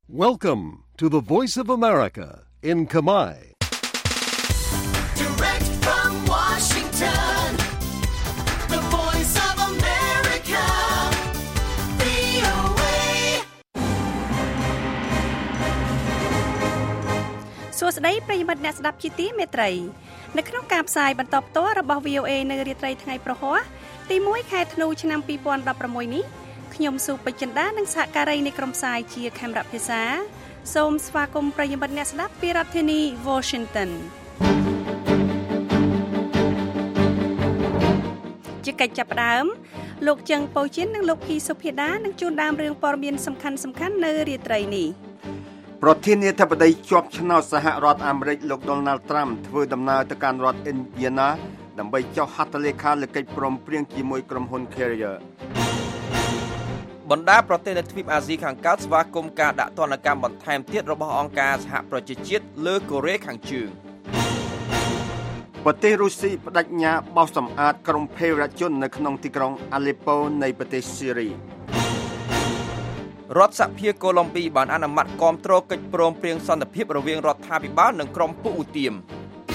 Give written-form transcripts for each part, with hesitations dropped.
Welcome to the Voice of America in Khmer. Direct from Washington, the Voice of America, VOA. សួស្តីប្រិយមិត្តអ្នកស្ដាប់ជាទីមេត្រីនៅក្នុងការផ្សាយបន្តផ្ទាល់របស់ VOA នៅរាត្រីថ្ងៃប្រហ័សទី1ខែធ្នូឆ្នាំ2016នេះខ្ញុំស៊ូពេជ្រចិន្តានិងសហការីនៃក្រុមផ្សាយជាខេមរៈភាសាសូមស្វាគមន៍ប្រិយមិត្តអ្នកស្ដាប់ពីរដ្ឋធានី Washington ជាកិច្ចចាប់ផ្ដើមលោកចឹងប៉ូជីននិងលោកភីសុភាដានឹងជួនដើមរឿងព័ត៌មានសំខាន់ៗនៅរាត្រីនេះប្រធានាធិបតីជាប់ឆ្នោតសហរដ្ឋអាមេរិកលោក Donald Trump ធ្វើដំណើរទៅកាន់រដ្ឋ Indiana ដើម្បីចុះហត្ថលេខាលើកិច្ចព្រមព្រៀងជាមួយក្រុមហ៊ុន Carrier បណ្ដាប្រទេសនៅទ្វីបអាស៊ីខាងកើតស្វាគមន៍ការដាក់ទណ្ឌកម្មបន្ថែមទៀតរបស់អង្គការសហប្រជាជាតិលើកូរ៉េខាងជើងប្រទេសរុស្ស៊ីបដិញ្ញាបោសសម្អាតក្រុមភេរវជននៅក្នុងទីក្រុង Aleppo នៃប្រទេសស៊ីរីរដ្ឋសភាកូឡុំប៊ីបានអនុម័តគាំទ្រកិច្ចព្រមព្រៀងសន្តិភាពរវាងរដ្ឋាភិបាលនិងក្រុមពួកឧទាម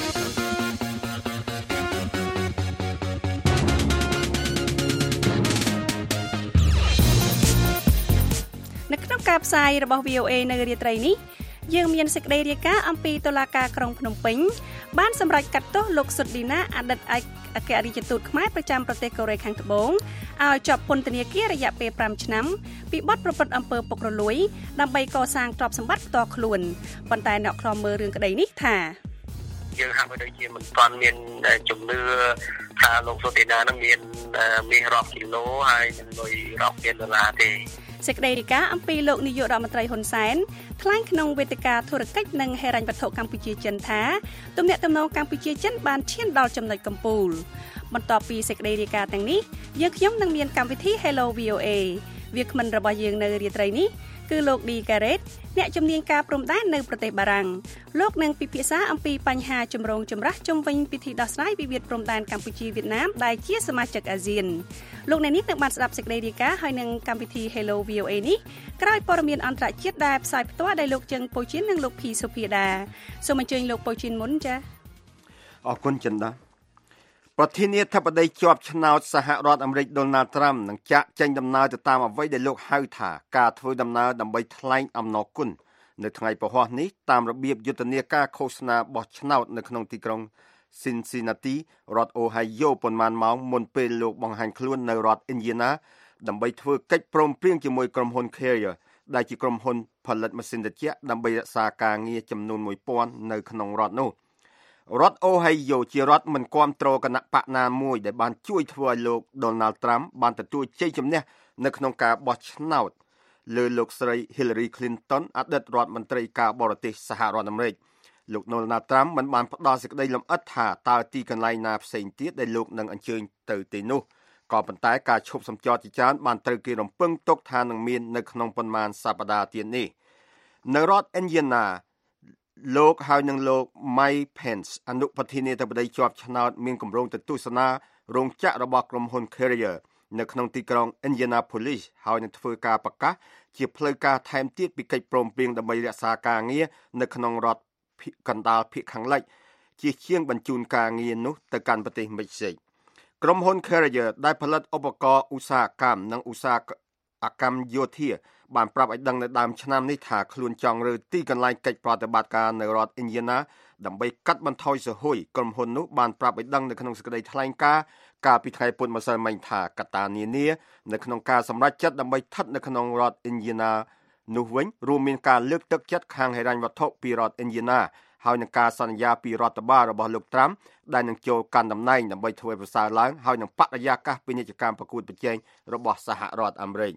នៅក្នុងការផ្សាយរបស់ VOA នៅរាត្រីនេះយើងមានសេចក្តីរាយការណ៍អំពីតុលាការក្រុងភ្នំពេញបានសម្រេចកាត់ទោសលោកសុតឌីណាអតីតអគ្គរដ្ឋទូតខ្មែរប្រចាំប្រទេសកូរ៉េខាងត្បូងឲ្យជាប់ពន្ធនាគាររយៈពេល5ឆ្នាំពីបទប្រព្រឹត្តអំពើពុករលួយដើម្បីកសាងទ្រព្យសម្បត្តិផ្ទាល់ខ្លួនប៉ុន្តែអ្នកខ្លំមើលរឿងក្តីនេះថាយើងហាក់បីដូចជាមិនទាន់មានជំនឿថាលោកសុតឌីណានឹងមានមាសរាប់គីឡូហើយនឹងលុយរាប់ពាន់ដុល្លារទេសេចក្តីរាយការណ៍អំពីលោកនាយករដ្ឋមន្ត្រីហ៊ុនសែនថ្លែងក្នុងវេទិកាធុរកិច្ចនិងហិរញ្ញវត្ថុកម្ពុជាចិនថាទំនាក់ទំនងកម្ពុជាចិនបានឈានដល់ចំណុចកំពូលបន្ទាប់ពីសេចក្តីរាយការណ៍ទាំងនេះយើងខ្ញុំនឹងមានកម្មវិធី Hello VOA វាគ្មិនរបស់យើងនៅរាត្រីនេះគឺលោក D Garrett អ្នកជំនាញការព្រំដែននៅប្រទេសបារាំងលោកនឹងពិភាក្សាអំពីបញ្ហាចម្រូងចម្រាសជុំវិញពិធីដោះស្រាយវិវាទព្រំដែនកម្ពុជាវៀតណាមដែលជាសមាជិកអាស៊ានលោកអ្នកនេះនឹងបានស្ដាប់សេចក្តីរាយការណ៍ហើយនឹងកម្មវិធី Hello VOA នេះក្រោយព័ត៌មានអន្តរជាតិដែលផ្សាយផ្ទាល់ដោយលោកចឹងប៉ូជីននិងលោកភីសុភាដាសូមអញ្ជើញលោកប៉ូជីនមុនចា៎អរគុណចិន្តាប្រធានាធិបតីជាប់ឆ្នោតសហរដ្ឋអាមេរិក Donald Trump នឹងចាក់ចេញដំណើរទៅតាមអ្វីដែលលោកហៅថាការធ្វើដំណើរដើម្បីថ្លែងអំណរគុណនៅថ្ងៃពហុនេះតាមរបៀបយុទ្ធនាការឃោសនាបោះឆ្នោតនៅក្នុងទីក្រុង Cincinnati រដ្ឋ Ohio ប៉ុន្មានម៉ោងមុនពេលលោកបង្ហាញខ្លួននៅរដ្ឋ Indiana ដើម្បីធ្វើកិច្ចព្រមព្រៀងជាមួយក្រុមហ៊ុន Carrier ដែលជាក្រុមហ៊ុនផលិតម៉ាស៊ីនត្រជាក់ដើម្បីរក្សាការងារចំនួន 1000 នៅក្នុងរដ្ឋនោះរដ្ឋ Ohio ជារដ្ឋមិនគាំទ្រគណៈបកណាមួយដែលបានជួយធ្វើឲ្យលោក Donald Trump បានទទួលជ័យជំនះនៅក្នុងការបោះឆ្នោតលើលោកស្រី Hillary Clinton អតីតរដ្ឋមន្ត្រីការបរទេសសហរដ្ឋអាមេរិកលោក Donald Trump មិនបានផ្ដល់សេចក្តីលម្អិតថាតើទីកន្លែងណាផ្សេងទៀតដែលលោកនឹងអញ្ជើញទៅទីនោះក៏ប៉ុន្តែការឈប់សម្ចរជាច្រើនបានត្រូវគេរំពឹងទុកថានឹងមាននៅក្នុងប៉ុន្មានសប្តាហ៍ទៀតនេះនៅរដ្ឋ Indianaលោកហើយនឹងលោក Mike Pence អនុប្រធានាធិបតីជាប់ឆ្នោតមានគម្រោងទៅទស្សនារោងចក្ររបស់ក្រុមហ៊ុន Carrier នៅក្នុងទីក្រុង Indianapolis ហើយនឹងធ្វើការប្រកាសជាផ្លូវការថែមទៀតពីកិច្ចព្រមព្រៀងដើម្បីរក្សាការងារនៅក្នុងរដ្ឋកណ្ដាលភាគខាងលិចជាជាងបញ្ជូនការងារនោះទៅកាន់ប្រទេសមិចស៊ិកក្រុមហ៊ុន Carrier ដែលផលិតឧបករណ៍ឧស្សាហកម្មនិងឧស្សាហកម្មយោធាបានប្រាប់ឲ្យដឹងនៅដើមឆ្នាំនេះថាខ្លួនចង់រើទីកន្លែងកិច្ចប្រតិបត្តិការនៅរដ្ឋ Indiana ដើម្បីកាត់បន្ថយសហួយក្រុមហ៊ុននោះបានប្រាប់ឲ្យដឹងនៅក្នុងសេចក្តីថ្លែងការណ៍កាលពីថ្ងៃពុធម្សិលមិញថាកត្តានានានៅក្នុងការសម្រេចចិត្តដើម្បីស្ថិតនៅក្នុងរដ្ឋ Indiana នោះវិញរួមមានការលើកទឹកចិត្តខាងហិរញ្ញវត្ថុពីរដ្ឋ Indiana ហើយនឹងការសន្យាពីរដ្ឋបាលរបស់លោក Trump ដែលនឹងចូលកាន់តំណែងដើម្បីធ្វើប្រសើរឡើងហើយនឹងបរិយាកាសពាណិជ្ជកម្មប្រកួតប្រជែងរបស់សហរដ្ឋអាមេរិក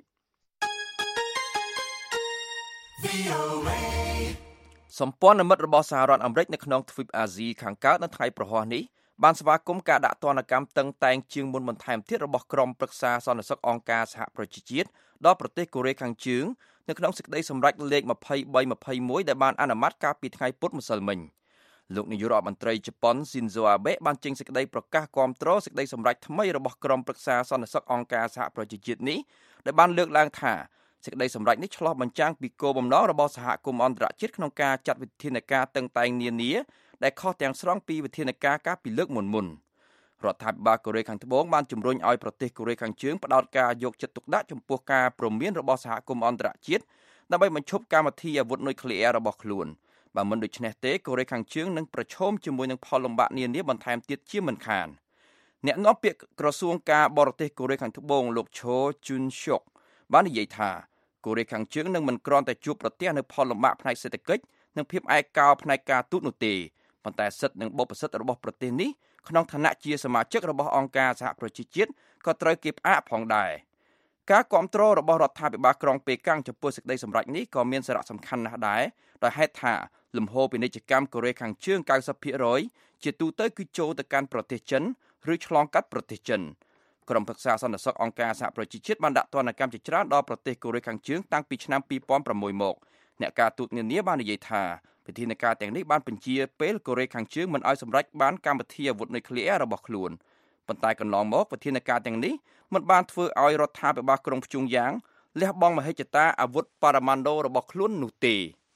សម្ព័ន្ធមិត្តរបស់សហរដ្ឋអាមេរិកនៅក្នុងទ្វីបអាស៊ីខាងកើតនៅថ្ងៃប្រហ័សនេះបានស្វាគមន៍ការដាក់ទណ្ឌកម្មតឹងតែងជាងមុនបន្ថែមទៀតរបស់ក្រុមប្រឹក្សាសន្តិសុខអង្គការសហប្រជាជាតិដល់ប្រទេសកូរ៉េខាងជើងនៅក្នុងសេចក្តីសម្រេចលេខ2321ដែលបានអនុម័តកាលពីថ្ងៃពុធម្សិលមិញលោកនាយករដ្ឋមន្ត្រីជប៉ុន Shinzo Abe បានចេញសេចក្តីប្រកាសគាំទ្រសេចក្តីសម្រេចថ្មីរបស់ក្រុមប្រឹក្សាសន្តិសុខអង្គការសហប្រជាជាតិនេះដែលបានលើកឡើងថាសេចក្តីសម្រេចនេះឆ្លុះបញ្ចាំងពីគោលបំណងរបស់សហគមន៍អន្តរជាតិក្នុងការចាត់វិធានការតឹងតែងនានាដែលខុសទាំងស្រុងពីវិធានការកាលពីលើកមុនរដ្ឋាភិបាលកូរ៉េខាងត្បូងបានជំរុញឲ្យប្រទេសកូរ៉េខាងជើងផ្ដោតការយកចិត្តទុកដាក់ចំពោះការព្រមានរបស់សហគមន៍អន្តរជាតិដើម្បីបញ្ឈប់កម្មវិធីអាវុធនុយក្លេអ៊ែររបស់ខ្លួនបើមិនដូច្នេះទេកូរ៉េខាងជើងនឹងប្រឈមជាមួយនឹងផលលំបាកនានាបន្ថែមទៀតជាមិនខានអ្នកនាំពាក្យក្រសួងការបរទេសកូរ៉េខាងត្បូងលោកឈូជុនស៊ុកបាននិយាយថាកូរ៉េខាងជើងនឹងមិនគ្រាន់តែជួបប្រទះនូវផលលំបាកផ្នែកសេដ្ឋកិច្ចនិងភាពឯកោផ្នែកការទូតនោះទេប៉ុន្តែសិទ្ធិនិងបុព្វសិទ្ធិរបស់ប្រទេសនេះក្នុងឋានៈជាសមាជិករបស់អង្គការសហប្រជាជាតិក៏ត្រូវគេផ្អាកផងដែរការគាំទ្ររបស់រដ្ឋាភិបាលក្រុងប៉េកាំងចំពោះសេចក្តីសម្រេចនេះក៏មានសារៈសំខាន់ណាស់ដែរដោយហេតុថាលំហូរពាណិជ្ជកម្មកូរ៉េខាងជើង 90% ជាទូទៅគឺចូលទៅកាន់ប្រទេសចិនឬឆ្លងកាត់ប្រទេសចិនក្រុមប្រឹក្សាសន្តិសុខអង្គការសហប្រជាជាតិបានដាក់ទណ្ឌកម្មជាច្រើនដល់ប្រទេសកូរ៉េខាងជើងតាំងពីឆ្នាំ2006មកអ្នកការទូតនានាបាននិយាយថាវិធានការទាំងនេះបានបញ្ជាពេលកូរ៉េខាងជើងមិនឲ្យសម្រេចបានកម្មវិធីអាវុធនុយក្លេអ៊ែររបស់ខ្លួនប៉ុន្តែកន្លងមកវិធានការទាំងនេះមិនបានធ្វើឲ្យរដ្ឋាភិបាលក្រុងភ្យុងយ៉ាងលះបង់មហិច្ឆតាអាវុធបរមាណូរបស់ខ្លួននោះទេ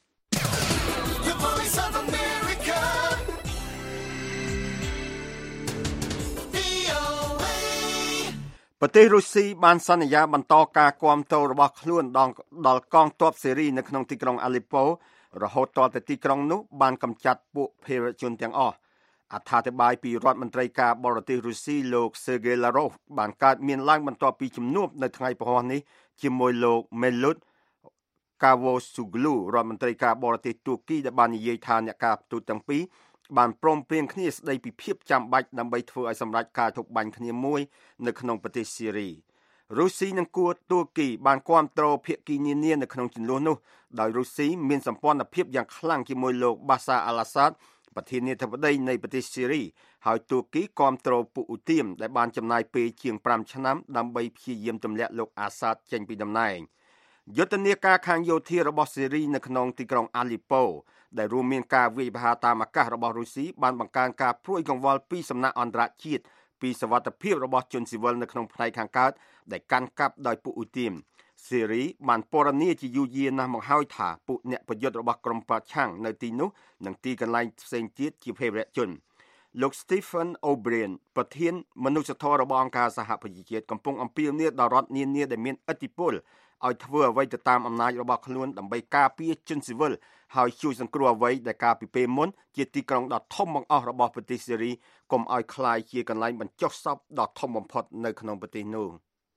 ប្រទេសរុស្ស៊ីបានសន្យាបន្តការគាំទ្ររបស់ខ្លួនដល់កងទ័ពសេរីនៅក្នុងទីក្រុងអាឡេប៉ូរហូតទាល់តែទីក្រុងនោះបានកម្ចាត់ពួកភេរវជនទាំងអស់អត្ថាធិប្បាយពីរដ្ឋមន្ត្រីការបរទេសរុស្ស៊ីលោក Sergei Lavrov បានកើតមានឡើងបន្ទាប់ពីជំនួបនៅថ្ងៃព្រហស្បតិ៍នេះជាមួយលោក Mevlut Cavusoglu រដ្ឋមន្ត្រីការបរទេសទួរគីដែលបាននិយាយថាអ្នកការទូតទាំងពីរបានព្រមព្រៀងគ្នាស្ដីពីភាពចាំបាច់ដើម្បីធ្វើឲ្យសម្រេចការធុបបាញ់គ្នាមួយនៅក្នុងប្រទេសសេរីរុស្ស៊ីនិងទួរគីបានគាំទ្រភាគីនានានៅក្នុងជម្លោះនោះដោយរុស្ស៊ីមានសម្ព័ន្ធភាពយ៉ាងខ្លាំងជាមួយលោក Bashar al-Assad ប្រធានាធិបតីនៃប្រទេសសេរីហើយទួរគីគាំទ្រពួកឧទាមដែលបានចំណាយពេលជាង5ឆ្នាំដើម្បីព្យាយាមទម្លាក់លោក Assad ចេញពីតំណែងយុទ្ធនាការខាងយោធារបស់សេរីនៅក្នុងទីក្រុងអាឡេប៉ូដែលរួមមានការវាយប្រហារតាមអាកាសរបស់រុស្ស៊ីបានបង្កើនការព្រួយកង្វល់ពីសំណាក់អន្តរជាតិពីសវត្ថិភាពរបស់ជនស៊ីវិលនៅក្នុងផ្នែកខាងកើតដែលកាន់កាប់ដោយពួកឧទាមសេរីបានពណ៌នាជាយូរយារណាស់មកហើយថាពួកអ្នកប្រយុទ្ធរបស់ក្រុមប្រឆាំងនៅទីនោះនិងទីកន្លែងផ្សេងទៀតជាភេរវជនលោក Stephen O'Brien ប្រធានមនុស្សធម៌របស់អង្គការសហប្រជាជាតិកំពុងអំពាវនាវដល់រដ្ឋនានាដែលមានឥទ្ធិពលឲ្យធ្វើអ្វីទៅតាមអំណាចរបស់ខ្លួនដើម្បីការពារជនស៊ីវិលហើយជួយសង្គ្រោះអ្វីដែលកាលពីពេលមុនជាទីក្រុងដ៏ធំបង្អស់របស់ប្រទេសសេរីកុំឲ្យក្លាយជាកន្លែងបញ្ចុះសពដ៏ធំបំផុតនៅក្នុងប្រទេសនោះ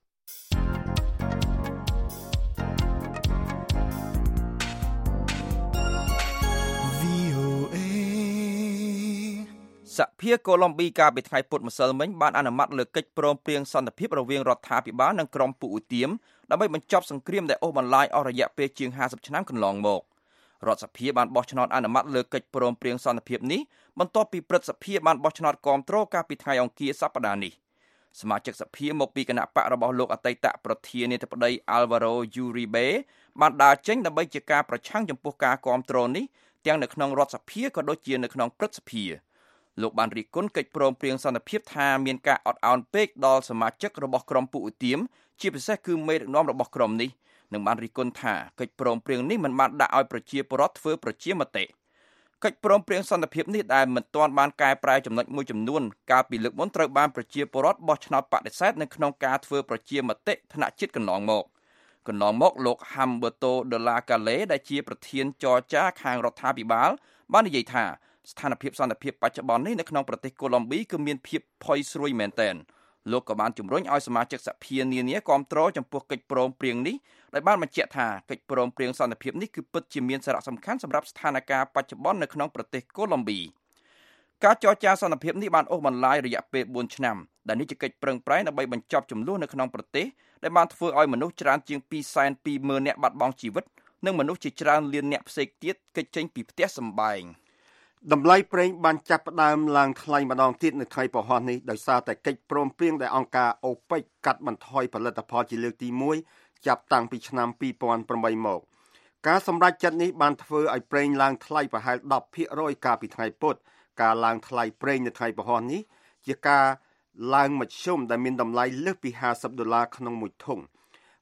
សហភាពកូឡុំប៊ីកាលពីថ្ងៃពុធម្សិលមិញបានអនុម័តលើកិច្ចព្រមព្រៀងសន្តិភាពរវាងរដ្ឋាភិបាលនិងក្រុមពួកឧទាមដើម្បីបញ្ចប់សង្គ្រាមដែលអូសបន្លាយអស់រយៈពេលជាង50ឆ្នាំកន្លងមករដ្ឋសភាបានបោះឆ្នោតអនុម័តលើកិច្ចព្រមព្រៀងសន្តិភាពនេះបន្ទាប់ពីព្រឹទ្ធសភាបានបោះឆ្នោតគាំទ្រកាលពីថ្ងៃអង្គារសប្តាហ៍នេះសមាជិកសភាមកពីគណៈបករបស់លោកអតីតប្រធានាធិបតី Alvaro Uribe បានដើរចេញដើម្បីជាការប្រឆាំងចំពោះការគាំទ្រនេះទាំងនៅក្នុងរដ្ឋសភាក៏ដូចជានៅក្នុងព្រឹទ្ធសភាលោកបានរិះគន់កិច្ចព្រមព្រៀងសន្តិភាពថាមានការអត់ឱនពេកដល់សមាជិករបស់ក្រុមពួកឧទាមជាពិសេសគឺមេដឹកនាំរបស់ក្រុមនេះនិងបានរិះគន់ថាកិច្ចព្រមព្រៀងនេះមិនបានដាក់ឲ្យប្រជាពលរដ្ឋធ្វើប្រជាមតិកិច្ចព្រមព្រៀងសន្តិភាពនេះដែលមិនទាន់បានកែប្រែចំណុចមួយចំនួនកាលពីលើកមុនត្រូវបានប្រជាពលរដ្ឋបោះឆ្នោតបដិសេធនៅក្នុងការធ្វើប្រជាមតិថ្នាក់ជាតិកន្លងមកលោក Humberto de la Calle ដែលជាប្រធានចរចាខាងរដ្ឋាភិបាលបាននិយាយថាស្ថានភាពសន្តិភាពបច្ចុប្បន្ននេះនៅក្នុងប្រទេសកូឡុំប៊ីគឺមានភាពផុយស្រួយមែនទែនលោកក៏បានជំរុញឲ្យសមាជិកសភានានាគាំទ្រចំពោះកិច្ចព្រមព្រៀងនេះដោយបានបញ្ជាក់ថាកិច្ចព្រមព្រៀងសន្តិភាពនេះគឺពិតជាមានសារៈសំខាន់សម្រាប់ស្ថានភាពបច្ចុប្បន្ននៅក្នុងប្រទេសកូឡុំប៊ីការចរចាសន្តិភាពនេះបានអូសបន្លាយរយៈពេល4ឆ្នាំដែលនេះជាកិច្ចប្រឹងប្រែងដើម្បីបញ្ចប់ជម្លោះនៅក្នុងប្រទេសដែលបានធ្វើឲ្យមនុស្សច្រើនជាង 220,000 នាក់បាត់បង់ជីវិតនិងមនុស្សជាច្រើនលាននាក់ផ្សេងទៀតគេចចេញពីផ្ទះសម្បែងតម្លៃប្រេងបានចាប់ផ្ដើមឡើងថ្លៃម្ដងទៀតនៅថ្ងៃព្រហស្បតិ៍នេះដោយសារតែកិច្ចព្រមព្រៀងដែលអង្គការ OPEC កាត់បន្ថយផលិតផលជាលើកទី1ចាប់តាំងពីឆ្នាំ2008មកការសម្រេចចិត្តនេះបានធ្វើឲ្យប្រេងឡើងថ្លៃប្រហែល 10% កាលពីថ្ងៃពុធការឡើងថ្លៃប្រេងនៅថ្ងៃព្រហស្បតិ៍នេះជាការឡើងមធ្យមដែលមានតម្លៃលើសពី$50ក្នុងមួយធុង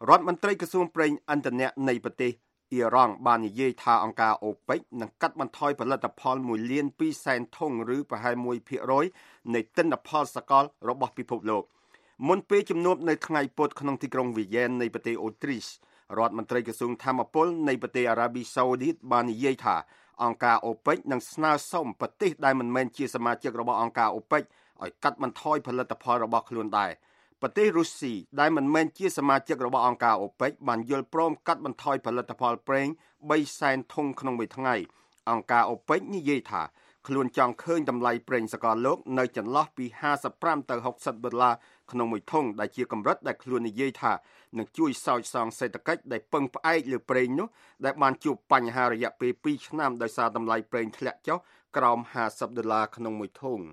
រដ្ឋមន្ត្រីក្រសួងប្រេងឥន្ធនៈនៃប្រទេសអ៊ីរ៉ង់បាននិយាយថាអង្គការ OPEC នឹងកាត់បន្ថយផលិតផល1លាន2សែនធុងឬប្រហែល 1% នៃទិន្នផលសកលរបស់ពិភពលោកមុនពេលជំនួបនៅថ្ងៃពុធក្នុងទីក្រុងវីយ៉ែននៃប្រទេសអូទ្រីសរដ្ឋមន្ត្រីក្រសួងធម្មពលនៃប្រទេសអារ៉ាប៊ីសាអូឌីតបាននិយាយថាអង្គការ OPEC នឹងស្នើសុំប្រទេសដែលមិនមែនជាសមាជិករបស់អង្គការ OPEC ឲ្យកាត់បន្ថយផលិតផលរបស់ខ្លួនដែរប្រទេសរុស្ស៊ីដែលមិនមែនជាសមាជិករបស់អង្គការ OPEC បានយល់ព្រមកាត់បន្ថយផលិតផលប្រេង3សែនធុងក្នុងមួយថ្ងៃអង្គការ OPEC និយាយថាខ្លួនចង់ឃើញតម្លៃប្រេងសកលលោកនៅចន្លោះពី$55ទៅ$60ក្នុងមួយធុងដែលជាកម្រិតដែលខ្លួននិយាយថានឹងជួយសោចសងសេដ្ឋកិច្ចដែលពឹងផ្អែកលើប្រេងនោះដែលបានជួបបញ្ហារយៈពេល2ឆ្នាំដោយសារតម្លៃប្រេងធ្លាក់ចុះក្រោម$50ក្នុងមួយធុង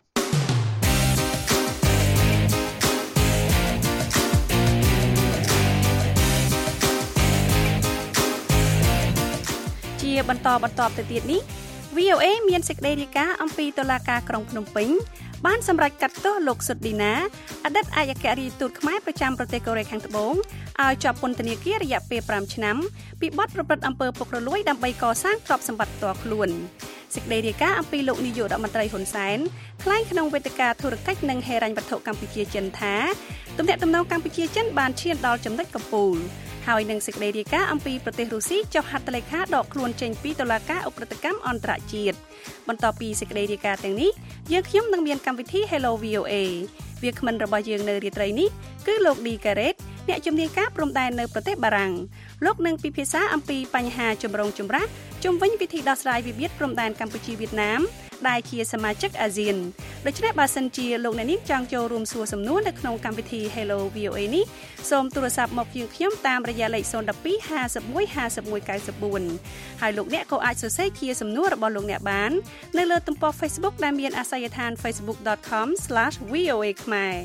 ជាបន្តទៅទៀតនេះ VOA មានសេចក្តីរាយការណ៍អំពីតុលាការក្រុងភ្នំពេញបានសម្រេចកាត់ទោសលោកសុតឌីណាអតីតឯកអគ្គរដ្ឋទូតខ្មែរប្រចាំប្រទេសកូរ៉េខាងត្បូងឲ្យជាប់ពន្ធនាគាររយៈពេល5ឆ្នាំពីបទប្រព្រឹត្តអំពើពុករលួយដើម្បីកសាងទ្រព្យសម្បត្តិផ្ទាល់ខ្លួនសេចក្តីរាយការណ៍អំពីលោកនាយករដ្ឋមន្ត្រីហ៊ុនសែនថ្លែងក្នុងវេទិកាធុរកិច្ចនិងហិរញ្ញវត្ថុកម្ពុជាចិនថាទំនាក់ទំនងកម្ពុជាចិនបានឈានដល់ចំណុចកំពូលហើយនឹងសេចក្តីរាយការណ៍អំពីប្រទេសរុស្ស៊ីចុះហត្ថលេខាដកខ្លួនចេញពីតុលាការឧក្រិដ្ឋកម្មអន្តរជាតិបន្តពីសេចក្តីរាយការណ៍ទាំងនេះយើងខ្ញុំនឹងមានកម្មវិធី Hello VOA វាគ្មិនរបស់យើងនៅរាត្រីនេះគឺលោក D Garrett អ្នកជំនាញការព្រំដែននៅប្រទេសបារាំងលោកនឹងពិភាក្សាអំពីបញ្ហាចម្រូងចម្រាសជុំវិញវិធីដោះស្រាយវិវាទព្រំដែនកម្ពុជាវៀតណាមដែលជាសមាជិកអាស៊ានដូច្នេះបើសិនជាលោកអ្នកនាងចង់ចូលរួមសួរសំណួរនៅក្នុងកម្មវិធី Hello VOA នេះសូមទូរស័ព្ទមកយើងខ្ញុំតាមរយៈលេខ012 51 51 94ហើយលោកអ្នកក៏អាចសរសេរជាសំណួររបស់លោកអ្នកបាននៅលើទំព័រ Facebook ដែលមានអាសយដ្ឋាន facebook.com/voa ខ្មែរ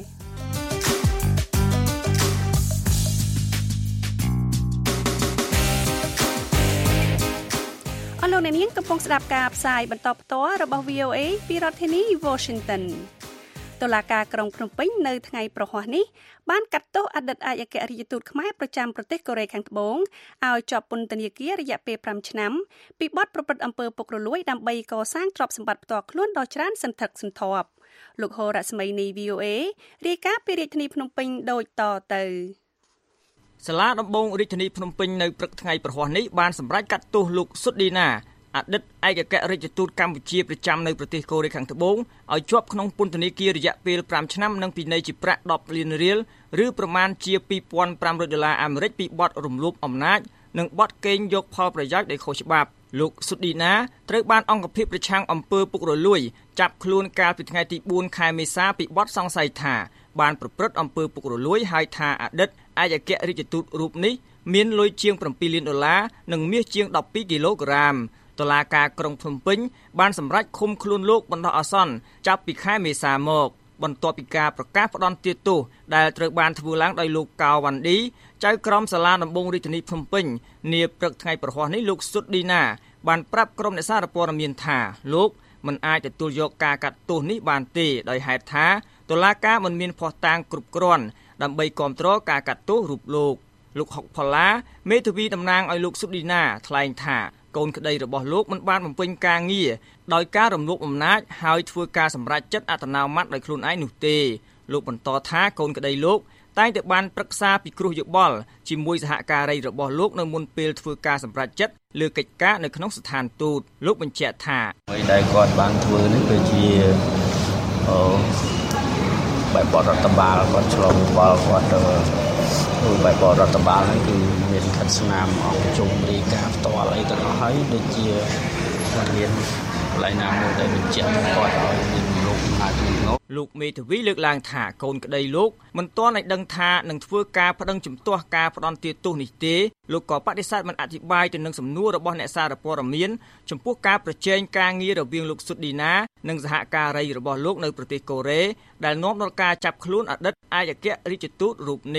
លោកអ្នកនាងកំពុងស្ដាប់ការផ្សាយបន្តផ្ទាល់របស់ VOA ពីរដ្ឋធានី Washington តុលាការក្រុងភ្នំពេញនៅថ្ងៃប្រហ័សនេះបានកាត់ទោសអតីតឯកអគ្គរដ្ឋទូតខ្មែរប្រចាំប្រទេសកូរ៉េខាងត្បូងឲ្យជាប់ពន្ធនាគាររយៈពេល5ឆ្នាំពីបទប្រព្រឹត្តអំពើពុករលួយដើម្បីកសាងទ្រព្យសម្បត្តិផ្ទាល់ខ្លួនដ៏ច្រើនសន្ធឹកសន្ធាប់លោកហូរ៉ាស្មីនី VOA រាយការណ៍ពីរាជធានីភ្នំពេញដូចតទៅសាលាដំបងរាជធានីភ្នំពេញនៅព្រឹកថ្ងៃប្រហ័សនេះបានសម្រេចកាត់ទោសលោកសុតឌីណាអតីតឯកអគ្គរដ្ឋទូតកម្ពុជាប្រចាំនៅប្រទេសកូរ៉េខាងត្បូងឲ្យជាប់ក្នុងពន្ធនាគាររយៈពេល5ឆ្នាំនិងពិន័យជាប្រាក់10លានរៀលឬប្រមាណជា$2,500អាមេរិកពីបទរំលោភអំណាចនិងបទកេងយកផលប្រយោជន៍ដោយខុសច្បាប់លោកសុតឌីណាត្រូវបានអង្គភាពប្រឆាំងអំពើពុករលួយចាប់ខ្លួនកាលពីថ្ងៃទី4ខែមេសាពីបទសង្ស័យថាបានប្រព្រឹត្តអំពើពុករលួយហើយថាអតីតឯកអគ្គរដ្ឋទូតរូបនេះមានលុយជាង$7លាននិងមាសជាង12គីឡូក្រាមតុលាការក្រុងភ្នំពេញបានសម្រេចឃុំខ្លួនលោកបណ្ដោះអាសន្នចាប់ពីខែមេសាមកបន្ទាប់ពីការប្រកាសផ្ដន្ទាទោសដែលត្រូវបានធ្វើឡើងដោយលោកកៅវ៉ាន់ឌីចៅក្រមសាលាដំបងរាជធានីភ្នំពេញនាព្រឹកថ្ងៃប្រហ័សនេះលោកសុតឌីណាបានប្រាប់ក្រុមអ្នកសារព័ត៌មានថាលោកមិនអាចទទួលយកការកាត់ទោសនេះបានទេដោយហេតុថាតុលាការមិនមានភស្តុតាងគ្រប់គ្រាន់ដើម្បីគាំទ្រការកាត់ទោសរូបលោកហុកផល្លាមេធាវីតំណាងឲ្យលោកសុតឌីណាថ្លែងថាកូនក្តីរបស់លោកមិនបានបំពេញការងារដោយការរំលោភអំណាចហើយធ្វើការសម្រេចចិត្តអត្តនោម័តដោយខ្លួនឯងនោះទេលោកបន្តថាកូនក្តីលោកតែងតែបានប្រឹក្សាពិគ្រោះយោបល់ជាមួយសហការីរបស់លោកនៅមុនពេលធ្វើការសម្រេចចិត្តលើកិច្ចការនៅក្នុងស្ថានទូតលោកបញ្ជាក់ថាអ្វីដែលគាត់បានធ្វើនេះគឺជាបែបបទរដ្ឋបាលគាត់ឆ្លងយោបល់គាត់បែបបទរដ្ឋបាលហ្នឹងគឺមានខិតស្នាមអង្គជុំរាយការណ៍ផ្ទាល់អីទាំងអស់ហើយដូចជាគាត់មានកន្លែងណាមួយដែលបញ្ជាក់គាត់ឲ្យមានលោកណាជំងឺលោកមេធាវីលើកឡើងថាកូនក្តីលោកមិនទាន់ឲ្យដឹងថានឹងធ្វើការប្តឹងជំទាស់ការផ្ដន្ទាទោសនេះទេលោកក៏បដិសេធមិនអធិប្បាយទៅនឹងសំណួររបស់អ្នកសារព័ត៌មានចំពោះការប្រជែងការងាររវាងលោកសុតឌីណានិងសហការីរបស់លោកនៅប្រទេសកូរ៉េដែលនាំដល់ការចាប់ខ្លួនអតីតឯកអគ្គរដ្ឋទូតរូបនេះ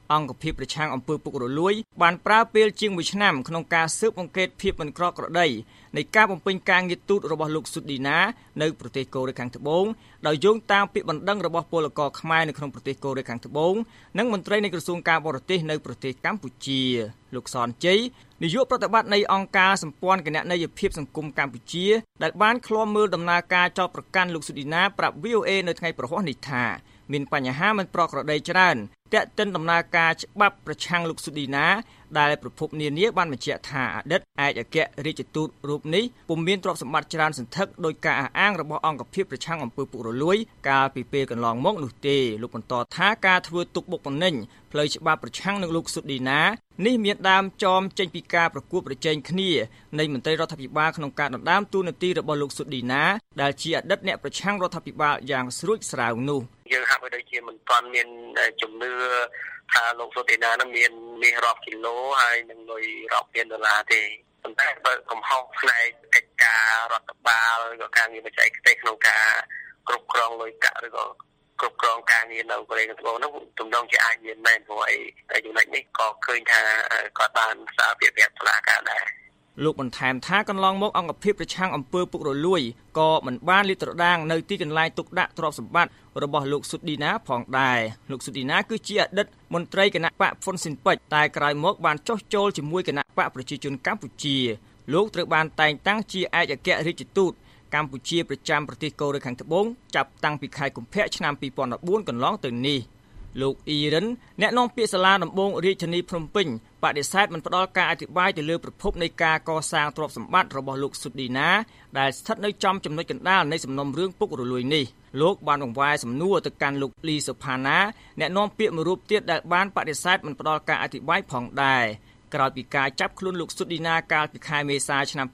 អង្គភាពប្រឆាំងអំពើពុករលួយបានប្រើពេលជាង1ឆ្នាំក្នុងការស៊ើបអង្កេតភាពមិនប្រក្រតីនៃការបំពេញការងារទូតរបស់លោកស៊ុតឌីណានៅប្រទេសកូរ៉េខាងត្បូងដោយយោងតាមពាក្យបណ្ដឹងរបស់ពលករខ្មែរនៅក្នុងប្រទេសកូរ៉េខាងត្បូងនិងមន្ត្រីនៃក្រសួងការបរទេសនៅប្រទេសកម្ពុជាលោកសនជ័យនាយកប្រតិបត្តិនៃអង្គការសម្ព័ន្ធគណនេយ្យភាពសង្គមកម្ពុជាដែលបានឃ្លាំមើលដំណើរការចោទប្រកាន់លោកស៊ុតឌីណាប្រាប់ VOA នៅថ្ងៃប្រហ័សនេះថាមានបញ្ហាមិនប្រក្រតីច្រើនទាក់ទិនដំណើរការច្បាប់ប្រឆាំងលោកស៊ុតឌីណាដែលប្រភពនានាបានបញ្ជាក់ថាអតីតឯកអគ្គរដ្ឋទូតរូបនេះពុំមានទ្រព្យសម្បត្តិច្រើនសន្ធឹកដោយការអះអាងរបស់អង្គភាពប្រឆាំងអំពើពុករលួយកាលពីពេលកន្លងមកនោះទេលោកបន្តថាការធ្វើទុកបុកម្នេញផ្លូវច្បាប់ប្រឆាំងនឹងលោកស៊ុតឌីណានេះមានដើមចមចេញពីការប្រកួតប្រជែងគ្នានៃមន្ត្រីរដ្ឋាភិបាលក្នុងការដណ្ដើមតួនាទីរបស់លោកស៊ុតឌីណាដែលជាអតីតអ្នកប្រឆាំងរដ្ឋាភិបាលយ៉ាងស្រួចស្រាវនោះយើងហាក់បីដូចជាមិនទាន់មានជំនឿថាលោកស៊ុតឌីណានឹងមានមាសរាប់គីឡូហើយនឹងលុយរាប់លានដុល្លារទេប៉ុន្តែបើកំហុសផ្នែកកិច្ចការរដ្ឋបាលឬក៏ការងារបច្ចេកទេសក្នុងការគ្រប់គ្រងលុយកាក់ឬក៏គ្រប់គ្រងការងារនៅកូរ៉េខាងត្បូងនោះទំនងជាអាចមានមែនព្រោះអីចំណុចនេះក៏ឃើញថាគាត់បានសារពាក្យប្រាប់តុលាការដែរលោកបន្ថែមថាកន្លងមកអង្គភាពប្រឆាំងអំពើពុករលួយក៏មិនបានលាតត្រដាងនៅទីកន្លែងទុកដាក់ទ្រព្យសម្បត្តិរបស់លោកស៊ុតឌីណាផងដែរលោកស៊ុតឌីណាគឺជាអតីតមន្ត្រីគណៈបកហ្វុនស៊ិនពេជ្រតែក្រោយមកបានចុះចូលជាមួយគណៈបកប្រជាជនកម្ពុជាលោកត្រូវបានតែងតាំងជាឯកអគ្គរដ្ឋទូតកម្ពុជាប្រចាំប្រទេសកូរ៉េខាងត្បូងចាប់តាំងពីខែកុម្ភៈឆ្នាំ2014កន្លងទៅនេះលោកអ៊ីរិនអ្នកនាំពាក្យសាលាដំបងរាជធានីភ្នំពេញបដិសេធមិនផ្ដល់ការអធិប្បាយទៅលើប្រភពនៃការកសាងទ្រព្យសម្បត្តិរបស់លោកស៊ុតឌីណាដែលស្ថិតនៅចំចំណុចកណ្ដាលនៃសំណុំរឿងពុករលួយនេះលោកបានបង្វែរសំណួរទៅកាន់លោកលីសុផាណាអ្នកនាំពាក្យមួយរូបទៀតដែលបានបដិសេធមិនផ្ដល់ការអធិប្បាយផងដែរក្រោយពីការចាប់ខ្លួនលោកស៊ុតឌីណាកាលពីខែមេសាឆ្នាំ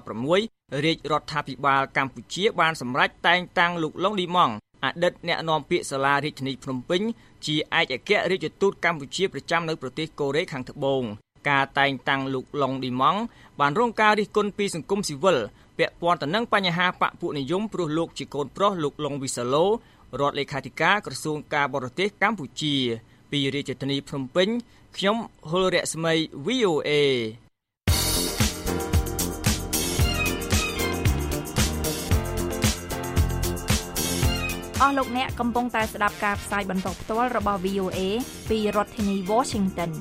2016រាជរដ្ឋាភិបាលកម្ពុជាបានសម្រេចតែងតាំងលោកឡុងឌីម៉ង់អតីតអ្នកនាំពាក្យសាលារាជធានីភ្នំពេញជាឯកអគ្គរដ្ឋទូតកម្ពុជាប្រចាំនៅប្រទេសកូរ៉េខាងត្បូងការតែងតាំងលោកឡុងឌីម៉ង់បានរងការរិះគន់ពីសង្គមស៊ីវិលពាក់ព័ន្ធទៅនឹងបញ្ហាបកពួកនិយមព្រោះលោកជាកូនប្រុសលោកឡុងវីសាឡូរដ្ឋលេខាធិការក្រសួងការបរទេសកម្ពុជាពីរាជធានីភ្នំពេញខ្ញុំហុលរស្មី VOA អស់លោកអ្នកកំពុងតែស្ដាប់ការផ្សាយបន្តផ្ទាល់របស់ VOA ពីរដ្ឋធានី Washington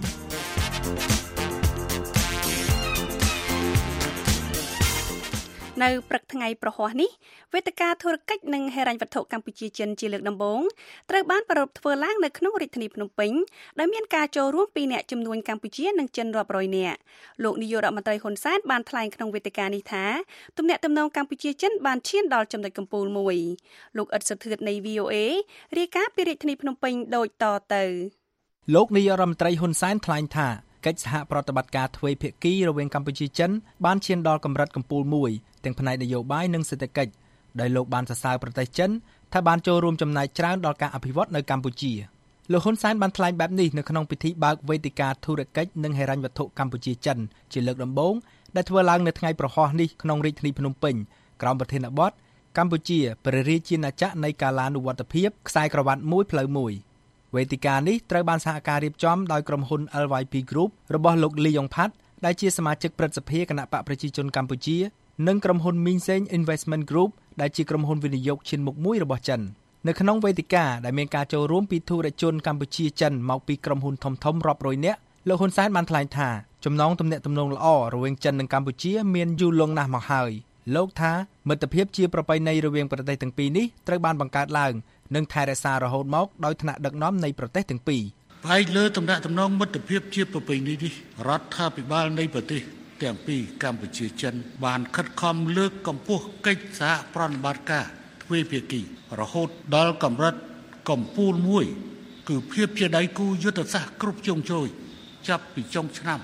នៅព្រឹកថ្ងៃប្រហ័សនេះវេទិកាធុរកិច្ចនិងហិរញ្ញវត្ថុកម្ពុជាចិនជាលើកដំបូងត្រូវបានប្រារព្ធធ្វើឡើងនៅក្នុងរាជធានីភ្នំពេញដោយមានការចូលរួមពីអ្នកជំនួញកម្ពុជានិងចិនរាប់រយនាក់លោកនាយករដ្ឋមន្ត្រីហ៊ុនសែនបានថ្លែងក្នុងវេទិកានេះថាទំនាក់ទំនងកម្ពុជាចិនបានឈានដល់ចំណុចកំពូលមួយលោកអ៊ិតសុធឿននៃ VOA រាយការណ៍ពីរាជធានីភ្នំពេញដូចតទៅលោកនាយករដ្ឋមន្ត្រីហ៊ុនសែនថ្លែងថាកិច្ចសហប្រតិបត្តិការទ្វេភាគីរវាងកម្ពុជាចិនបានឈានដល់កម្រិតកំពូលមួយទាំងផ្នែកនយោបាយនិងសេដ្ឋកិច្ចដោយលោកបានសរសើរប្រទេសចិនថាបានចូលរួមចំណែកច្រើនដល់ការអភិវឌ្ឍនៅកម្ពុជាលោកហ៊ុនសែនបានថ្លែងបែបនេះនៅក្នុងពិធីបើកវេទិកាធុរកិច្ចនិងហិរញ្ញវត្ថុកម្ពុជាចិនជាលើកដំបូងដែលធ្វើឡើងនៅថ្ងៃប្រហ័សនេះក្នុងរាជធានីភ្នំពេញក្រោមប្រធានបទកម្ពុជាព្រះរាជាណាចក្រនៃកាលានុវត្តភាពខ្សែក្រវ៉ាត់មួយផ្លូវមួយវេទិកានេះត្រូវបានសហការរៀបចំដោយក្រុមហ៊ុន LYP Group របស់លោកលីយ៉ុងផាត់ដែលជាសមាជិកព្រឹទ្ធសភាគណៈបកប្រជាជនកម្ពុជានិងក្រុមហ៊ុន Mingseng Investment Group ដែលជាក្រុមហ៊ុនវិនិយោគឈានមុខមួយរបស់ចិននៅក្នុងវេទិកាដែលមានការចូលរួមពីធុរជនកម្ពុជាចិនមកពីក្រុមហ៊ុនធំៗរាប់រយនាក់លោកហ៊ុនសែនបានថ្លែងថាចំណងទំនាក់ទំនងល្អរវាងចិននិងកម្ពុជាមានយូរលង់ណាស់មកហើយលោកថាមិត្តភាពជាប្រពៃណីរវាងប្រទេសទាំងពីរនេះត្រូវបានបង្កើតឡើងនិងថែរក្សារហូតមកដោយថ្នាក់ដឹកនាំនៃប្រទេសទាំងពីរផ្អែកលើទំនាក់ទំនងមិត្តភាពជាប្រពៃណីនេះរដ្ឋាភិបាលនៃប្រទេសទាំងពីរកម្ពុជាចិនបានខិតខំលើកកម្ពស់កិច្ចសហប្រតិបត្តិការទ្វេភាគីរហូតដល់កម្រិតកំពូលមួយគឺភាពជាដៃគូយុទ្ធសាស្ត្រគ្រប់ជ្រុងជ្រោយចាប់ពីចុងឆ្នាំ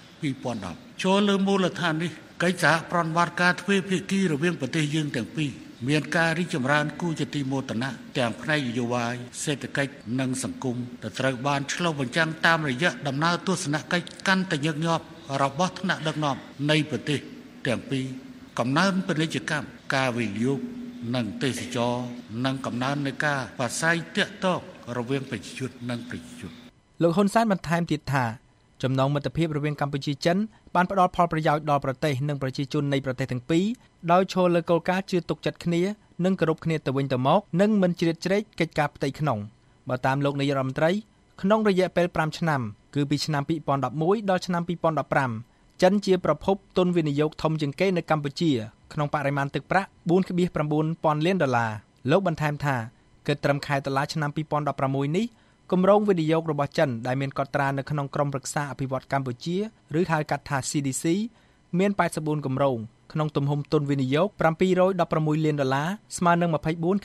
2010ចូលលើមូលដ្ឋាននេះកិច្ចសហប្រតិបត្តិការទ្វេភាគីរវាងប្រទេសយើងទាំងពីរមានការរីកចម្រើនគួរជាទីមោទនៈទាំងផ្នែកនយោបាយសេដ្ឋកិច្ចនិងសង្គមដែលត្រូវបានឆ្លុះបញ្ចាំងតាមរយៈដំណើរទស្សនកិច្ចកាន់តែញឹកញាប់របស់ថ្នាក់ដឹកនាំនៃប្រទេសទាំងពីរកំណើនពាណិជ្ជកម្មការវិនិយោគនិងទេសចរនិងកំណើននៃការប្រាស្រ័យទាក់ទងរវាងប្រជាជននិងប្រជាជនលោកហ៊ុនសែនបន្ថែមទៀតថាចំណងមិត្តភាពរវាងកម្ពុជាចិនបានផ្ដល់ផលប្រយោជន៍ដល់ប្រទេសនិងប្រជាជននៃប្រទេសទាំងពីរដោយឈលលើគោលការណ៍ជឿទុកចិត្តគ្នានិងគោរពគ្នាទៅវិញទៅមកនិងមិនជ្រៀតជ្រែកកិច្ចការផ្ទៃក្នុងបើតាមលោកនាយរដ្ឋមន្ត្រីក្នុងរយៈពេល5ឆ្នាំគឺពីឆ្នាំ2011ដល់ឆ្នាំ2015ចិនជាប្រភពទុនវិនិយោគធំជាងគេនៅកម្ពុជាក្នុងបរិមាណទឹកប្រាក់ 4.9 លានដុល្លារលោកបន្ថែមថាគិតត្រឹមខែតុលាឆ្នាំ2016នេះគម្រោងវិនិយោគរបស់ចិនដែលមានកត់ត្រានៅក្នុងក្រុមប្រឹក្សាអភិវឌ្ឍកម្ពុជាឬហៅកាត់ថា CDC មាន84គម្រោងក្នុងទំហំទុនវិនិយោគ716លានដុល្លារស្មើនឹង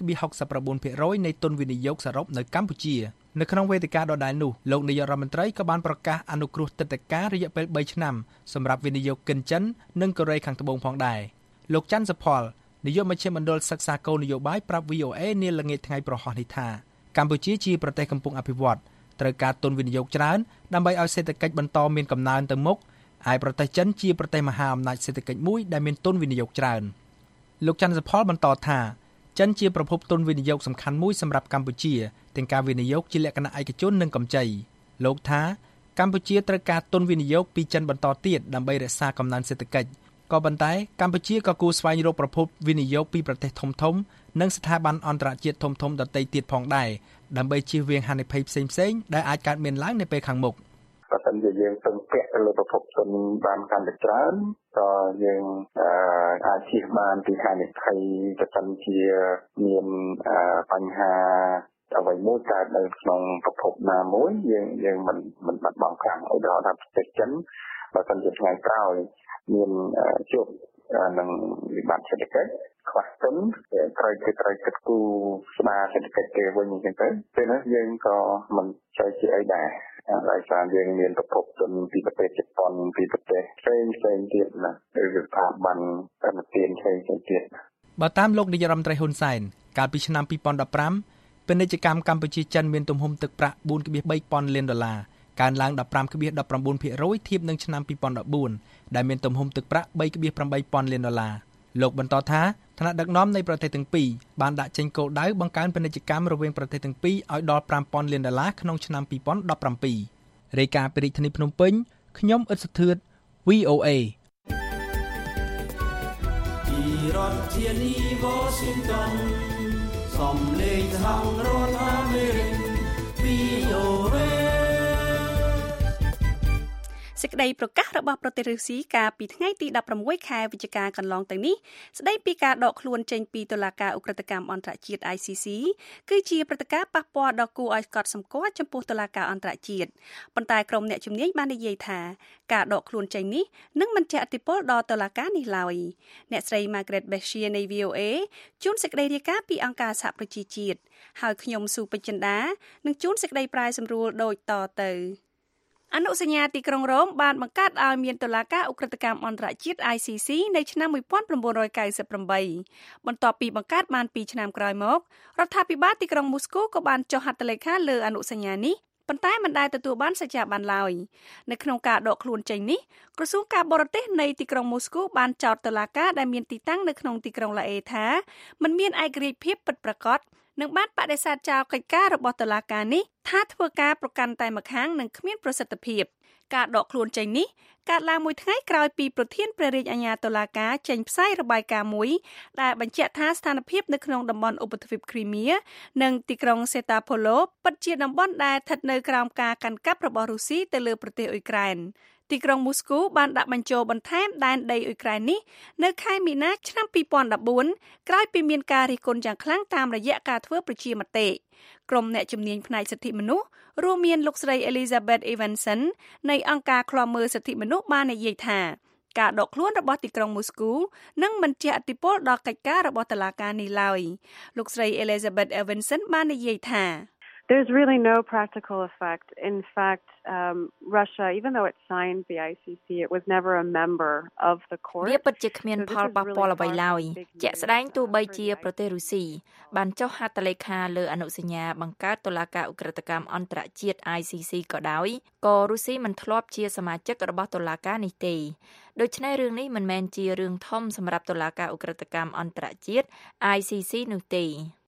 24.69% នៃទុនវិនិយោគសរុបនៅកម្ពុជានៅក្នុងវេទិកាដដែលនោះលោកនាយករដ្ឋមន្ត្រីក៏បានប្រកាសអនុគ្រោះទឹកដីការរយៈពេល3ឆ្នាំសម្រាប់វិនិយោគិនចិននិងកូរ៉េខាងត្បូងផងដែរលោកច័ន្ទសុផលនាយកមជ្ឈមណ្ឌលសិក្សាគោលនយោបាយប្រាប់ VOA នាល្ងាចថ្ងៃប្រហោះនេះថាកម្ពុជាជាប្រទេសកំពុងអភិវឌ្ឍត្រូវការទុនវិនិយោគច្រើនដើម្បីឲ្យសេដ្ឋកិច្ចបន្តមានកំណើនទៅមុខហើយប្រទេសចិនជាប្រទេសមហាអំណាចសេដ្ឋកិច្ចមួយដែលមានទុនវិនិយោគច្រើនលោកច័ន្ទសុផលបន្តថាចិនជាប្រភពទុនវិនិយោគសំខាន់មួយសម្រាប់កម្ពុជាទាំងការវិនិយោគជាលក្ខណៈឯកជននិងកម្ចីលោកថាកម្ពុជាត្រូវការទុនវិនិយោគពីចិនបន្តទៀតដើម្បីរក្សាកំណើនសេដ្ឋកិច្ចក៏ប៉ុន្តែកម្ពុជាក៏គួរស្វែងរកប្រភពវិនិយោគពីប្រទេសធំៗនិងស្ថាប័នអន្តរជាតិធំៗដទៃទៀតផងដែរដើម្បីជៀសវាងហានិភ័យផ្សេងៗដែលអាចកើតមានឡើងនៅពេលខាងមុខបើសិនជាយើងពឹងពាក់ទៅលើប្រភពទុនបានកាន់តែច្រើនក៏យើងអាចជៀសបានពីហានិភ័យប្រសិនជាមានបញ្ហាអ្វីមួយកើតនៅក្នុងប្រភពណាមួយយើងមិនបាត់បង់ខាងឧទាហរណ៍ថាប្រទេសចិនបើសិនជាថ្ងៃក្រោយមានជួបនឹងវិបត្តិសេដ្ឋកិច្ចខ្វះទុនត្រូវគិតគូរស្ដារសេដ្ឋកិច្ចគេវិញអញ្ចឹងទៅពេលនោះយើងក៏មិនចេះជាអីដែរដោយសារយើងមានប្រភពទុនពីប្រទេសជប៉ុនពីប្រទេសផ្សេងទៀតណាឬស្ថាប័នអន្តរជាតិផ្សេងទៀតបើតាមលោកនាយរដ្ឋមន្ត្រីហ៊ុនសែនកាលពីឆ្នាំ2015ពាណិជ្ជកម្មកម្ពុជាចិនមានទំហំទឹកប្រាក់ 4.3 លានដុល្លារកើនឡើង 15.19% ធៀបនឹងឆ្នាំ2014ដែលមានទំហំទឹកប្រាក់ 3.8 លានដុល្លារលោកបន្តថាថ្នាក់ដឹកនាំនៃប្រទេសទាំងពីរបានដាក់ចេញគោលដៅបង្កើនពាណិជ្ជកម្មរវាងប្រទេសទាំងពីរឲ្យដល់ 5,000 លានដុល្លារក្នុងឆ្នាំ2017រាយការណ៍ពីរាជធានីភ្នំពេញខ្ញុំអ៊ិតសុធឿន VOA ពីរដ្ឋធានី Washington សំឡេងសហរដ្ឋអាមេរិក VOA សេចក្តីប្រកាសរបស់ប្រទេសរុស្ស៊ីកាលពីថ្ងៃទី16ខែវិច្ឆិកាកន្លងទៅនេះស្តីពីការដកខ្លួនចេញពីតុលាការឧក្រិដ្ឋកម្មអន្តរជាតិ ICC គឺជាព្រឹត្តិការណ៍ប៉ះពាល់ដល់គួរឲ្យកត់សម្គាល់ចំពោះតុលាការអន្តរជាតិប៉ុន្តែក្រុមអ្នកជំនាញបាននិយាយថាការដកខ្លួនចេញនេះនឹងមិនជះឥទ្ធិពលដល់តុលាការនេះឡើយអ្នកស្រី Margaret Bashir នៃ VOA ជួនសេចក្តីរាយការណ៍ពីអង្គការសហប្រជាជាតិហើយខ្ញុំស៊ូពេជ្រចិន្តានឹងជួនសេចក្តីប្រាយសម្រួលដូចតទៅអនុសញ្ញាទីក្រុងរ៉ូមបានបង្កើតឲ្យមានតុលាការឧក្រិដ្ឋកម្មអន្តរជាតិ ICC នៅឆ្នាំ1998បន្ទាប់ពីបង្កើតបាន2ឆ្នាំក្រោយមករដ្ឋាភិបាលទីក្រុងមូស្គូក៏បានចុះហត្ថលេខាលើអនុសញ្ញានេះប៉ុន្តែមិនដែលទទួលបានសច្ចាប័នឡើយនៅក្នុងការដកខ្លួនចេញនេះក្រសួងការបរទេសនៃទីក្រុងមូស្គូបានចោទតុលាការដែលមានទីតាំងនៅក្នុងទីក្រុងឡាអេថាមិនមានឯករាជ្យភាពពិតប្រាកដនិងបានបដិសេធចោលកិច្ចការរបស់តុលាការនេះថាធ្វើការប្រកាន់តែម្ខាងនិងគ្មានប្រសិទ្ធភាពការដកខ្លួនចេញនេះកើតឡើងមួយថ្ងៃក្រោយពីប្រធានព្រះរាជអាជ្ញាតុលាការចេញផ្សាយរបាយការណ៍មួយដែលបញ្ជាក់ថាស្ថានភាពនៅក្នុងតំបន់ឧបទ្វីបគ្រីមៀនិងទីក្រុងសេតាផូឡូពិតជាតំបន់ដែលស្ថិតនៅក្រោមការកាន់កាប់របស់រុស្ស៊ីទៅលើប្រទេសអ៊ុយក្រែនទីក្រុងមូស្គូបានដាក់បញ្ចូលបន្ថែមដែនដីអ៊ុយក្រែននេះនៅខែមីនាឆ្នាំ2014ក្រោយពីមានការរិះគន់យ៉ាងខ្លាំងតាមរយៈការធ្វើប្រជាមតិក្រុមអ្នកជំនាញផ្នែកសិទ្ធិមនុស្សរួមមានលោកស្រី Elizabeth Evanson នៃអង្គការឃ្លាំមើលសិទ្ធិមនុស្សបាននិយាយថាការដកខ្លួនរបស់ទីក្រុងមូស្គូនឹងមិនជះឥទ្ធិពលដល់កិច្ចការរបស់តុលាការនេះឡើយលោកស្រី Elizabeth Evanson បាននិយាយថា There's really no practical effect. In fact, Russia, even though it signed the ICC, it was never a member of the court. វាពិតជាគ្មានផលប៉ះពាល់អ្វីឡើយជាក់ស្ដែងទោះបីជាប្រទេសរុស្ស៊ីបានចុះហត្ថលេខាលើអនុសញ្ញាបង្កើតតុលាការឧក្រិដ្ឋកម្មអន្តរជាតិ ICC ក៏ដោយក៏រុស្ស៊ីមិនធ្លាប់ជាសមាជិករបស់តុលាការនេះទេដូច្នេះរឿងនេះមិនមែនជារឿងធំសម្រាប់តុលាការឧក្រិដ្ឋកម្មអន្តរជាតិ ICC នោះទេ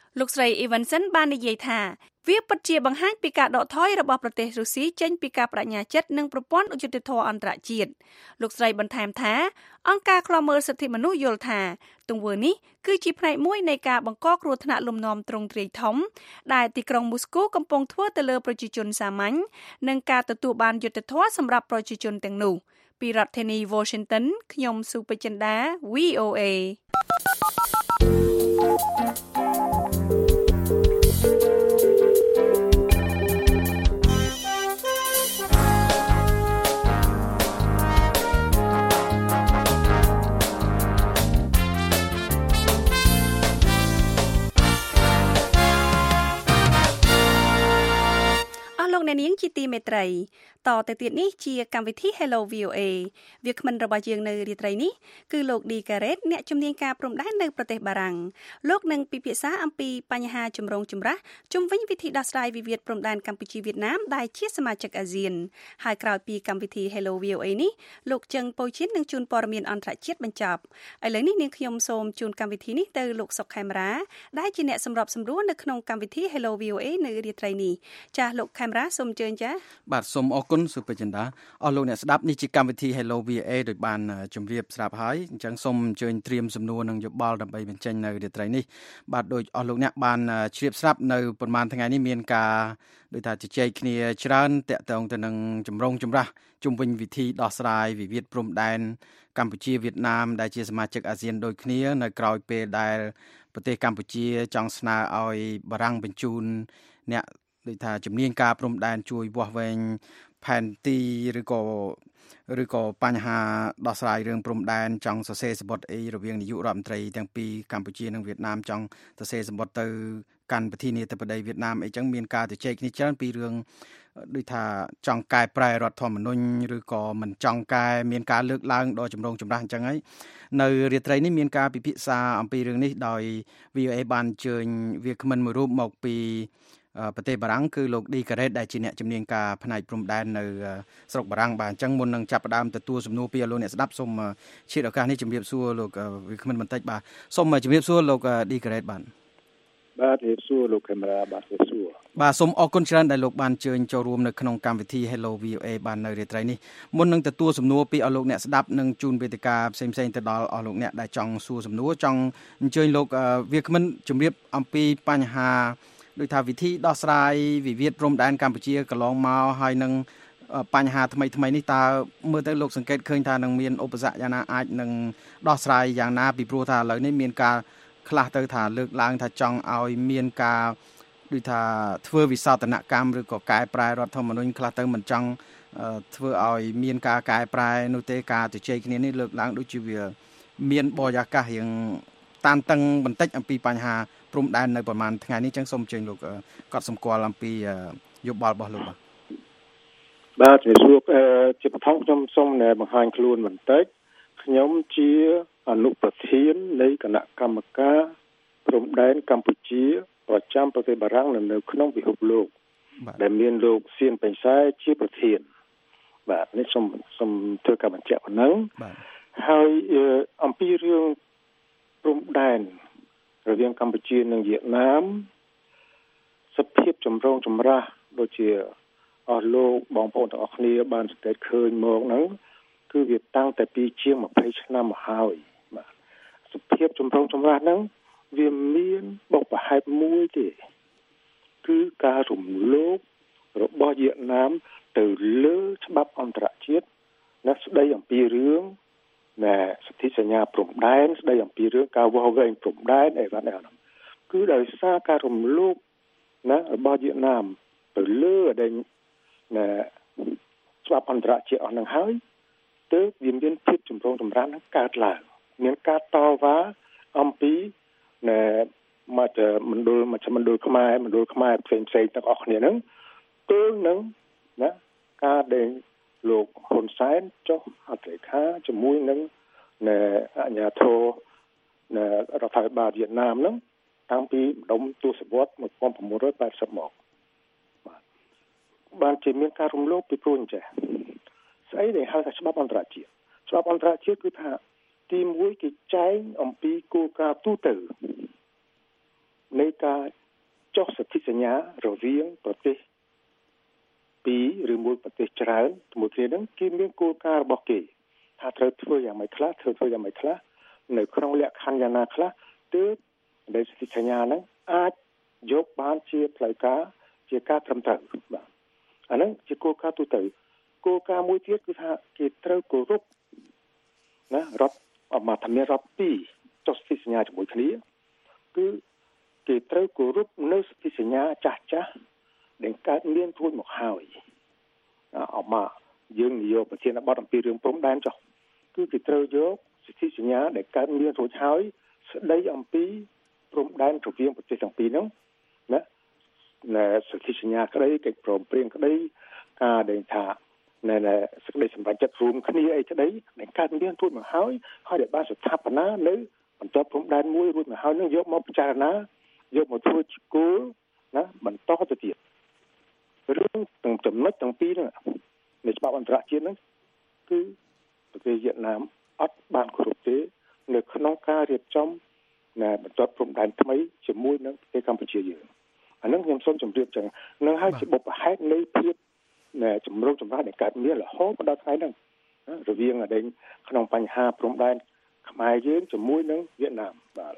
លោកស្រី Evanson បាននិយាយថាវាពិតជាបង្ហាញពីការដកថយរបស់ប្រទេសរុស្ស៊ីចេញពីការបដិញ្ញាចិត្តនិងប្រព័ន្ធយុត្តិធម៌អន្តរជាតិលោកស្រីបន្ថែមថាអង្គការឃ្លាំមើលសិទ្ធិមនុស្សយល់ថាទង្វើនេះគឺជាផ្នែកមួយនៃការបង្កគ្រោះថ្នាក់លំនាំទ្រង់ទ្រាយធំដែលទីក្រុងមូស្គូកំពុងធ្វើទៅលើប្រជាជនសាមញ្ញនិងការទទួលបានយុត្តិធម៌សម្រាប់ប្រជាជនទាំងនោះពីរដ្ឋធានី Washington ខ្ញុំសុបចិន្តា VOAអ្នកនាងជាទីមេត្រីតទៅទៀតនេះជាកម្មវិធី Hello VOA វាគ្មិនរបស់យើងនៅរាត្រីនេះគឺលោក D. Garrett អ្នកជំនាញការព្រំដែននៅប្រទេសបារាំងលោកនឹងពិភាក្សាអំពីបញ្ហាចម្រូងចម្រាសជុំវិញវិធីដោះស្រាយវិវាទព្រំដែនកម្ពុជាវៀតណាមដែលជាសមាជិកអាស៊ានហើយក្រោយពីកម្មវិធី Hello VOA នេះលោកចឹងប៉ូឈិននឹងជួនព័ត៌មានអន្តរជាតិបញ្ចប់ឥឡូវនេះនាងខ្ញុំសូមជូនកម្មវិធីនេះទៅលោកសុកខេមរាដែលជាអ្នកសម្របសម្រួលនៅក្នុងកម្មវិធី Hello VOA នៅរាត្រីនេះចាស់លោកខេមរាសូមអញ្ជើញចាបាទសូមអរគុណសុភចិន្តាអស់លោកអ្នកស្ដាប់នេះជាកម្មវិធី Hello VA ដោយបានជម្រាបស្រាប់ហើយអញ្ចឹងសូមអញ្ជើញត្រៀមសំណួរនិងយោបល់ដើម្បីបញ្ចេញនៅរាត្រីនេះបាទដោយអស់លោកអ្នកបានជ្រាបស្រាប់នៅប្រហែលថ្ងៃនេះមានការដោយថាជជែកគ្នាច្រើនតាក់ទងទៅនឹងចម្រូងចម្រាសជុំវិញវិធីដោះស្រាយវិវាទព្រំដែនកម្ពុជាវៀតណាមដែលជាសមាជិកអាស៊ានដូចគ្នានៅក្រៅពេលដែលប្រទេសកម្ពុជាចង់ស្នើឲ្យបារាំងបញ្ជូនអ្នកដូចថាជំនាញការព្រំដែនជួយវាស់វែងផែនទីឬក៏បញ្ហាដោះស្រាយរឿងព្រំដែនចង់សរសេរសម្បត្តិអីរវាងនាយករដ្ឋមន្ត្រីទាំងពីរកម្ពុជានិងវៀតណាមចង់សរសេរសម្បត្តិទៅកាន់ប្រធានាធិបតីវៀតណាមអីចឹងមានការជជែកគ្នាច្រើនពីរឿងដូចថាចង់កែប្រែរដ្ឋធម្មនុញ្ញឬក៏មិនចង់កែមានការលើកឡើងដល់ចម្រូងចម្រាសអញ្ចឹងហើយនៅរាត្រីនេះមានការពិភាក្សាអំពីរឿងនេះដោយ VOA បានអញ្ជើញវាគ្មិនមួយរូបមកពីប្រទេសបារាំងគឺលោក D. Garrett ដែលជាអ្នកជំនាញការផ្នែកព្រំដែននៅស្រុកបារាំងបាទអញ្ចឹងមុននឹងចាប់ផ្ដើមទទួលសំណួរពីលោកអ្នកស្ដាប់សូមឈានឱកាសនេះជម្រាបសួរលោកវាគ្មិនបន្តិចបាទសូមជម្រាបសួរលោក D. Garrett បាទបាទជម្រាបសួរលោកកាមេរ៉ាបាទជម្រាបសួរបាទសូមអរគុណច្រើនដែលលោកបានអញ្ជើញចូលរួមនៅក្នុងកម្មវិធី Hello VOA បាននៅរាត្រីនេះមុននឹងទទួលសំណួរពីអស់លោកអ្នកស្ដាប់និងជូនវេទិកាផ្សេងៗទៅដល់អស់លោកអ្នកដែលចង់សួរសំណួរចង់អញ្ជើញលោកវាគ្មិនជម្រាបអំពីបញ្ហាដោយថាវិធីដោះស្រាយវិវាទព្រំដែនកម្ពុជាកន្លងមកហើយនឹងបញ្ហាថ្មីនេះតើមើលទៅលោកសង្កេតឃើញថានឹងមានឧបសគ្គយ៉ាងណាអាចនឹងដោះស្រាយយ៉ាងណាពីព្រោះថាឥឡូវនេះមានការខ្លះទៅថាលើកឡើងថាចង់ឲ្យមានការដូចថាធ្វើវិសោធនកម្មឬក៏កែប្រែរដ្ឋធម្មនុញ្ញខ្លះទៅមិនចង់ធ្វើឲ្យមានការកែប្រែនោះទេការជជែកគ្នានេះលើកឡើងដូចជាវាមានបរិយាកាសរៀងតានតឹងបន្តិចអំពីបញ្ហាព្រំដែននៅប្រហែលថ្ងៃនេះចឹងសូមអញ្ជើញលោកកត់សម្គាល់អំពីយោបល់របស់លោកបាទជំរាបសួរជាបឋមខ្ញុំសូមបង្ហាញខ្លួនបន្តិចខ្ញុំជាអនុប្រធាននៃគណៈកម្មការព្រំដែនកម្ពុជាប្រចាំប្រទេសបារាំងនៅក្នុងពិភពលោកដែលមានលោកសៀនបេងសែជាប្រធានបាទនេះសូមធ្វើការបញ្ជាក់ប៉ុណ្ណឹងហើយអំពីរឿងព្រំដែនរវាងកម្ពុជានិងវៀតណាមសភាពចម្រូងចម្រាសដូចជាអស់លោកបងប្អូនទាំងអស់គ្នាបានសង្កេតឃើញមកហ្នឹងគឺវាតាំងតែពីជាង20ឆ្នាំមកហើយបាទសភាពចម្រូងចម្រាសហ្នឹងវាមានបុព្វហេតុមួយទេគឺការរំលោភរបស់វៀតណាមទៅលើច្បាប់អន្តរជាតិណាស្ដីអំពីរឿងសិទ្ធិសញ្ញាព្រំដែនស្ដីអំពីរឿងការវាស់វែងព្រំដែនអីវ៉ាន់ហ្នឹងគឺដោយសារការរំលោភណារបស់វៀតណាមទៅលើច្បាប់អន្តរជាតិអស់ហ្នឹងហើយទើបវាមានភាពចម្រូងចម្រាសហ្នឹងកើតឡើងមានការតវ៉ាអំពីមជ្ឈមណ្ឌលខ្មែរផ្សេងទាំងអស់គ្នាហ្នឹងទើបនឹងណាការដែលលោកហ៊ុនសែនចុះហត្ថលេខាជាមួយនឹងអាជ្ញាធររដ្ឋាភិបាលវៀតណាមហ្នឹងតាំងពីម្ដុំទសវត្សរ៍1980មកបានជាមានការរំលោភពីព្រោះអញ្ចេះស្អីដែលហៅថាច្បាប់អន្តរជាតិគឺថាទី1គេចែងអំពីគោលការណ៍ទូទៅនៃការចុះសន្ធិសញ្ញារវាងប្រទេសពីរឬមួយប្រទេសច្រើនជាមួយគ្នានឹងគេមានគោលការណ៍របស់គេថាត្រូវធ្វើយ៉ាងម៉េចខ្លះធ្វើយ៉ាងម៉េចខ្លះនៅក្នុងលក្ខខណ្ឌយ៉ាងណាខ្លះទើបដែលសន្ធិសញ្ញាហ្នឹងអាចយកបានជាផ្លូវការជាការត្រឹមត្រូវបាទអាហ្នឹងជាគោលការណ៍ទូទៅគោលការណ៍មួយទៀតគឺថាគេត្រូវគោរពណារដ្ឋអមថាមានរដ្ឋពីរចុះសន្ធិសញ្ញាជាមួយគ្នាគឺគេត្រូវគោរពនៅសន្ធិសញ្ញាចាស់ដែលកើតមានរួចមកហើយអមយើងនិយោប្រធានបទអំពីរឿងព្រំដែនចុះគឺគេត្រូវយកសន្ធិសញ្ញាដែលកើតមានរួចហើយស្ដីអំពីព្រំដែនរវាងប្រទេសទាំងពីរហ្នឹងណាសន្ធិសញ្ញាក្តីកិច្ចព្រមព្រៀងក្តីការដែលថានៅសេចក្តីសម្រេចចិត្តរួមគ្នាអីក្តីដែលកើតមានរួចមកហើយដែលបានស្ថាបនានៅបន្ទាប់ព្រំដែនមួយរួចមកហើយនឹងយកមកពិចារណាយកមកធ្វើជាគោលណាបន្តទៅទៀតរឿងទាំងចំណុចទាំងពីរហ្នឹងនៃច្បាប់អន្តរជាតិហ្នឹងគឺប្រទេសវៀតណាមអត់បានគោរពទេនៅក្នុងការរៀបចំបន្ទាត់ព្រំដែនថ្មីជាមួយនឹងប្រទេសកម្ពុជាយើងអាហ្នឹងខ្ញុំសូមជម្រាបចឹងនឹងហើយជាបុព្វហេតុនៃភាពចម្រុងចម្រើននៃកើតមានរហូតដល់ថ្ងៃហ្នឹងរវាងក្នុងបញ្ហាព្រំដែនខ្មែរយើងជាមួយនឹងវៀតណាមបាទ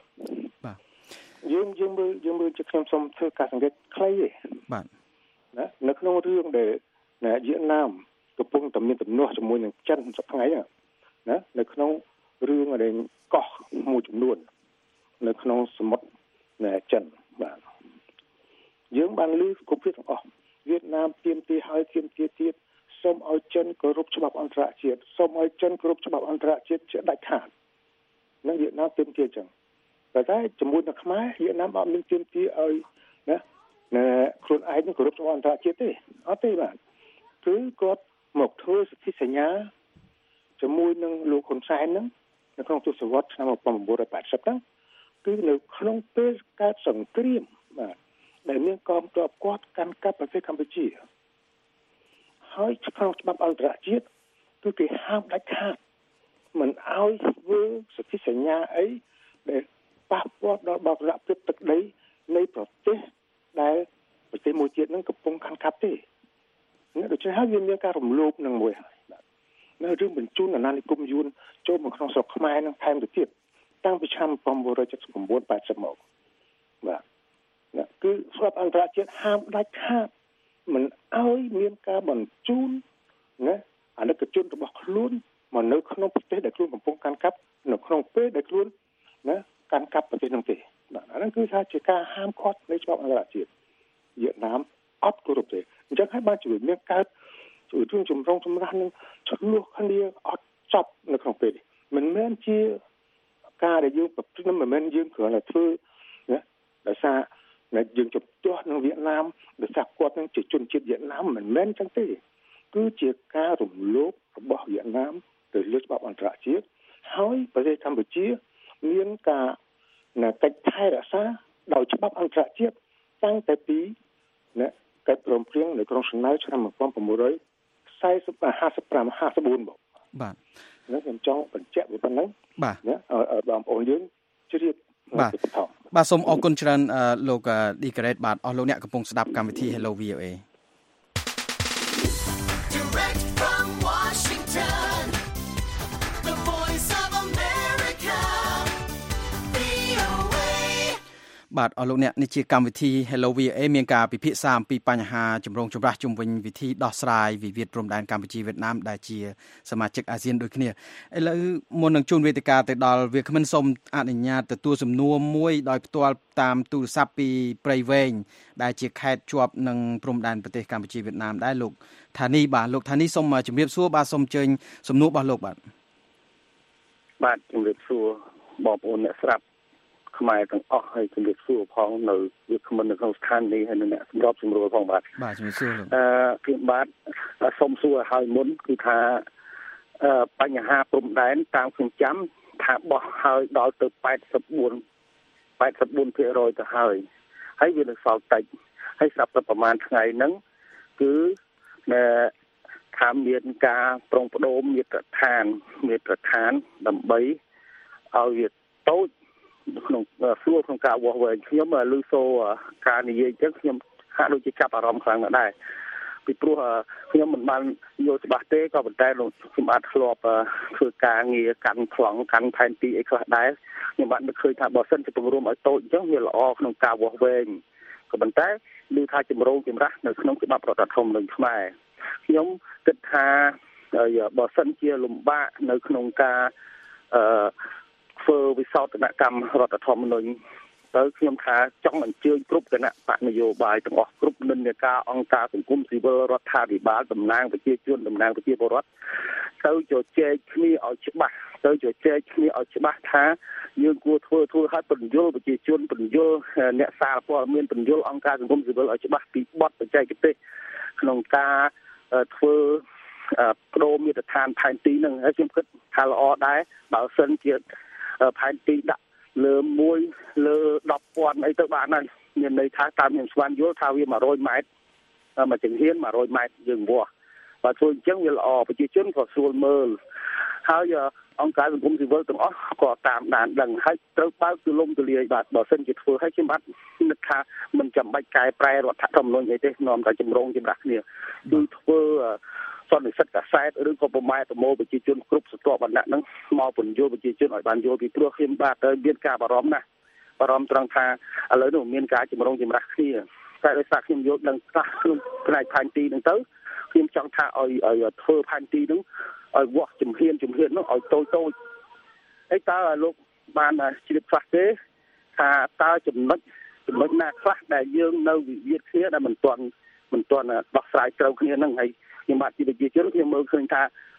យើងមើលជាខ្ញុំសូមធ្វើការសង្កេតខ្លីទេបាទណានៅក្នុងរឿងដែលវៀតណាមកំពុងតែមានទំនាស់ជាមួយនឹងចិនសប្តាហ៍ថ្ងៃណានៅក្នុងរឿងដែលកោះមួយចំនួននៅក្នុងសមុទ្រចិនបាទយើងបានឮគ្រប់គ្នាទាំងអស់វៀតណាមទាមទារហើយទាមទារទៀតសូមឲ្យចិនគោរពច្បាប់អន្តរជាតិសូមឲ្យចិនគោរពច្បាប់អន្តរជាតិជាដាច់ខាតនឹងវៀតណាមទាមទារចឹងតែជាមួយនឹងខ្មែរវៀតណាមអត់មានទាមទារឲ្យណាខ្លួនឯងគោរពច្បាប់អន្តរជាតិទេអត់ទេបាទគឺគាត់មកធ្វើសន្ធិសញ្ញាជាមួយនឹងលោកហ៊ុនសែនហ្នឹងនៅក្នុងទសវត្សរ៍ឆ្នាំ1980ហ្នឹងគឺនៅក្នុងពេលកើតសង្គ្រាមបាទដែលមានកងទ័ពគាត់កាន់កាប់ប្រទេសកម្ពុជាហើយក្នុងច្បាប់អន្តរជាតិគឺគេហាមដាច់ខាតមិនឲ្យធ្វើសន្ធិសញ្ញាអីដែលប៉ះពាល់ដល់បរិយាកាសទឹកដីនៃប្រទេសដែលប្រទេសមួយទៀតនឹងកំពុងកាន់កាប់ទេដូច្នេះហើយវាមានការរំលោភនឹងមួយហើយនៅរឿងបញ្ជូនអាណានិគមយួនចូលមកក្នុងស្រុកខ្មែរនឹងថែមទៅទៀតតាំងពីឆ្នាំ1979 80មកបាទគឺស្របអន្តរជាតិហាមដាច់ខាតមិនឲ្យមានការបញ្ជូនណាអនុជនរបស់ខ្លួនមកនៅក្នុងប្រទេសដែលខ្លួនកំពុងកាន់កាប់នៅក្នុងពេលដែលខ្លួនណាកាន់កាប់ប្រទេសនោះទេបាទអាហ្នឹងគឺថាជាការហាមឃាត់នៃច្បាប់អន្តរជាតិវៀតណាមអត់គោរពទេអញ្ចឹងហើយបានជួយមានកើតរឿងចម្រុងចម្រាស់នឹងឆ្លោះគ្នាអត់ចប់នៅក្នុងពេលនេះមិនមែនជាការដែលយើងប្រព្រឹត្តមិនមែនយើងគ្រាន់តែធ្វើណាដោយសារយើងជំទាស់នឹងវៀតណាមដោយសារគាត់នឹងជាជនជាតិវៀតណាមមិនមែនចឹងទេគឺជាការរំលោភរបស់វៀតណាមទៅលើច្បាប់អន្តរជាតិហើយប្រទេសកម្ពុជាមានការកិច្ចថែរក្សាដោយច្បាប់អន្តរជាតិតាំងតែពីកិច្ចព្រមព្រៀងនៅក្រុងហ្សឺណែវឆ្នាំ1954មកបាទខ្ញុំចង់បញ្ជាក់វាប៉ុណ្ណឹងបាទបងប្អូនយើងជ្រាបបាទសូមអរគុណច្រើនលោកឌីការ៉េតបាទអស់លោកអ្នកកំពុងស្ដាប់កម្មវិធី Hello VOA Direct from Washington The Voice of America VOA បាទអស់លោកអ្នកនេះជាកម្មវិធី Hello VOA មានការពិភាក្សាអំពីបញ្ហាចម្រូងចម្រាសជុំវិញវិធីដោះស្រាយវិវាទព្រំដែនកម្ពុជាវៀតណាមដែលជាសមាជិកអាស៊ានដូចគ្នាឥឡូវមុននឹងជួនវេទិកាទៅដល់វាគ្មិនសូមអនុញ្ញាតទទួលសំណួរមួយដោយផ្ទាល់តាមទូរស័ព្ទពីព្រៃវែងដែលជាខេត្តជាប់នឹងព្រំដែនប្រទេសកម្ពុជាវៀតណាមដែរលោកថានីបាទលោកថានីសូមជម្រាបសួរបាទសូមអញ្ជើញសំណួររបស់លោកបាទជម្រាបសួរបងប្អូនអ្នកស្ដាប់ខ្មែរទាំងអស់ហើយជំរាបសួរផងនៅវាគ្មិននៅក្នុងស្ថាននេះហើយនៅអ្នកសម្របសម្រួលផងបាទជំរាបសួរលោកគឺបាទសូមសួរឲ្យមុនគឺថាបញ្ហាព្រំដែនតាមខ្ញុំចាំថាបោះហើយដល់ទៅ84% ទៅហើយវានៅសល់តិចហើយស្រាប់តែប្រហែលថ្ងៃហ្នឹងគឺថាមានការប្រុងប្ដូរមាត្រដ្ឋានដើម្បីឲ្យវាតូចក្នុងស្រួលក្នុងការវាស់វែងខ្ញុំឮសូរការនិយាយចឹងខ្ញុំហាក់ដូចជាចាប់អារម្មណ៍ខ្លាំងណាស់ដែរពីព្រោះខ្ញុំមិនបានយល់ច្បាស់ទេក៏ប៉ុន្តែខ្ញុំអាចធ្លាប់ធ្វើការងារកាន់ប្លង់កាន់ផែនទីអីខ្លះដែរខ្ញុំបាននឹកឃើញថាបើសិនជាពង្រួមឲ្យតូចអញ្ចឹងវាល្អក្នុងការវាស់វែងក៏ប៉ុន្តែឮថាចម្រូងចម្រាសនៅក្នុងច្បាប់រដ្ឋធម្មនុញ្ញខ្មែរខ្ញុំគិតថាបើសិនជាលំបាកនៅក្នុងការធ្វើវិសោធនកម្មរដ្ឋធម្មនុញ្ញទៅខ្ញុំថាចង់អញ្ជើញគ្រប់គណៈបកនយោបាយទាំងអស់គ្រប់និន្នាការអង្គការសង្គមស៊ីវិលរដ្ឋាភិបាលតំណាងប្រជាជនតំណាងប្រជាពលរដ្ឋទៅជជែកគ្នាឲ្យច្បាស់ថាយើងគួរធ្វើឲ្យបញ្យល់ប្រជាជនបញ្យល់អ្នកសារព័ត៌មានបញ្យល់អង្គការសង្គមស៊ីវិលឲ្យច្បាស់ពីបទបច្ចេកទេសក្នុងការធ្វើបដូរមាត្រដ្ឋានផែនទីនឹងហើយខ្ញុំគិតថាល្អដែរបើសិនជាផែនទីដាក់លើ1លើ 10,000 អីទៅបានហើយមានន័យថាតាមខ្ញុំស្វែងយល់ថាវា100ម៉ែត្រមួយចង្ហៀន100ម៉ែត្រយើងវាស់បើធ្វើអញ្ចឹងវាល្អប្រជាជនក៏ស្រួលមើលហើយអង្គការសង្គមស៊ីវិលទាំងអស់ក៏តាមដានដឹងហើយត្រូវបើកទូលំទូលាយបាទបើសិនជាធ្វើឲ្យខ្ញុំបាទនឹកថាមិនចាំបាច់កែប្រែរដ្ឋធម្មនុញ្ញអីទេនាំតែចម្រូងចម្រាសគ្នាគឺធ្វើសន្និសីទកាសែតឬក៏ប្រម៉ែប្រមូលប្រជាជនគ្រប់ស្រទាប់វណ្ណៈហ្នឹងមកពន្យល់ប្រជាជនឲ្យបានយល់ពីព្រោះខ្ញុំបាទមានការបារម្ភណាស់បារម្ភត្រង់ថាឥឡូវនេះមានការចម្រូងចម្រាសគ្នាតែដោយសារខ្ញុំយល់ដឹងខ្លះក្នុងផ្នែកផែនទីហ្នឹងទៅខ្ញុំចង់ថាឲ្យធ្វើផែនទីហ្នឹងឲ្យវាស់ជំហានហ្នឹងឲ្យតូចហើយតើលោកបានជ្រាបខ្លះទេថាតើចំណុចណាខ្លះដែលយើងនៅវិវាទគ្នាដែលមិនទាន់ដោះស្រាយត្រូវគ្នាហ្នឹងហើយខ្ញុំបាទជាប្រជាជនខ្ញុំមើលឃើញថា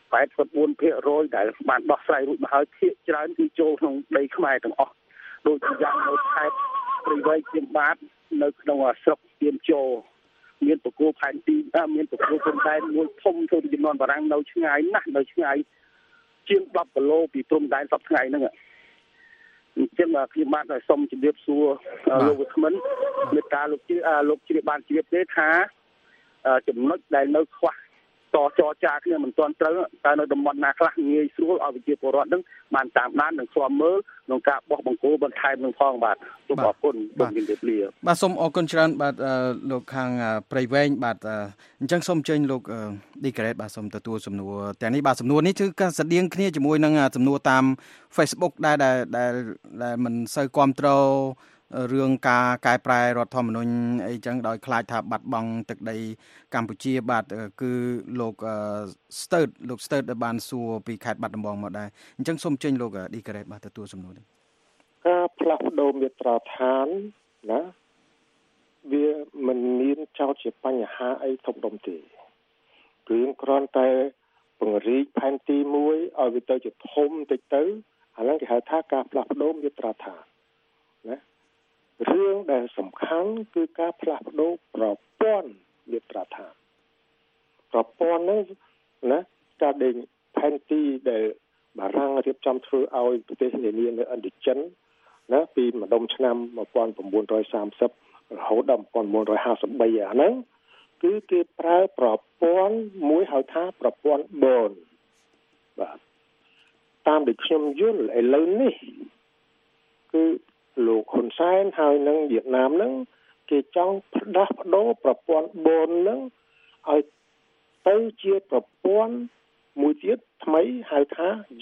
84% ដែលបានដោះស្រាយរួចមកហើយភាគច្រើនគឺចូលក្នុងដីខ្មែរទាំងអស់ដូចជាយ៉ាងនៅខេត្តព្រៃវែងជាងបាទនៅក្នុងស្រុកទៀមជោមានបកគោផែនទីមានបកគោព្រំដែនមួយធំធ្វើចំនួនបារាំងនៅឆ្ងាយណាស់នៅឆ្ងាយជាង10គីឡូពីព្រំដែនសប្តាហ៍ថ្ងៃហ្នឹងអញ្ចឹងខ្ញុំបាទសូមជម្រាបសួរលោកវិក្កាមមេត្តាលោកជ្រាបបានជ្រាបទេថាចំណុចដែលនៅខ្វះចរចាគ្នាមិនទាន់ត្រូវតែនៅតំបន់ណាខ្លះងាយស្រួលឲ្យប្រជាពលរដ្ឋនឹងបានតាមដាននិងស្គាល់មើលក្នុងការបោះបង្គោលបន្ថែមនឹងផងបាទសូមអរគុណសូមជម្រាបលាបាទសូមអរគុណច្រើនបាទលោកខាងព្រៃវែងបាទអញ្ចឹងសូមអញ្ជើញលោកឌីក្រេតបាទសូមទទួលសំណួរទាំងនេះបាទសំណួរនេះគឺការស្តៀងគ្នាជាមួយនឹងសំណួរតាម Facebook ដែលមិនសូវគ្រប់គ្រងរឿងការកែប្រែរដ្ឋធម្មនុញ្ញអីចឹងដោយខ្លាចថាបាត់បង់ទឹកដីកម្ពុជាបាទគឺលោកស្ទើតដែលបានសួរពីខេត្តបាត់ដំបងមកដែរអញ្ចឹងសូមជើញលោកឌីក្រេតបាទទទួលសំណួរនេះការផ្លាស់ប្ដូរមាត្រាដ្ឋានណាវាមិនមានចោទជាបញ្ហាអីធំដុំទេគឺគ្រាន់តែពង្រីកផែនទីមួយឲ្យវាទៅជាធំតិចទៅអាហ្នឹងគេហៅថាការផ្លាស់ប្ដូរមាត្រាដ្ឋានណារឿងដែលសំខាន់គឺការផ្លាស់ប្ដូរប្រព័ន្ធមាត្រាដ្ឋានប្រព័ន្ធហ្នឹងណាការដេញផែនទីដែលបារាំងរៀបចំធ្វើឲ្យប្រទេសនានានៅឥណ្ឌូចិនណាពីម្ដុំឆ្នាំ1930រហូតដល់1953អាហ្នឹងគឺគេប្រើប្រព័ន្ធមួយហៅថាប្រព័ន្ធបនបាទតាមដែលខ្ញុំយល់ឥឡូវនេះគឺលោកហ៊ុនសែនហើយនឹងវៀតណាមហ្នឹងគេចង់ផ្ដាស់ប្ដូរប្រព័ន្ធបនហ្នឹងឲ្យទៅជាប្រព័ន្ធមួយទៀតថ្មីហៅថា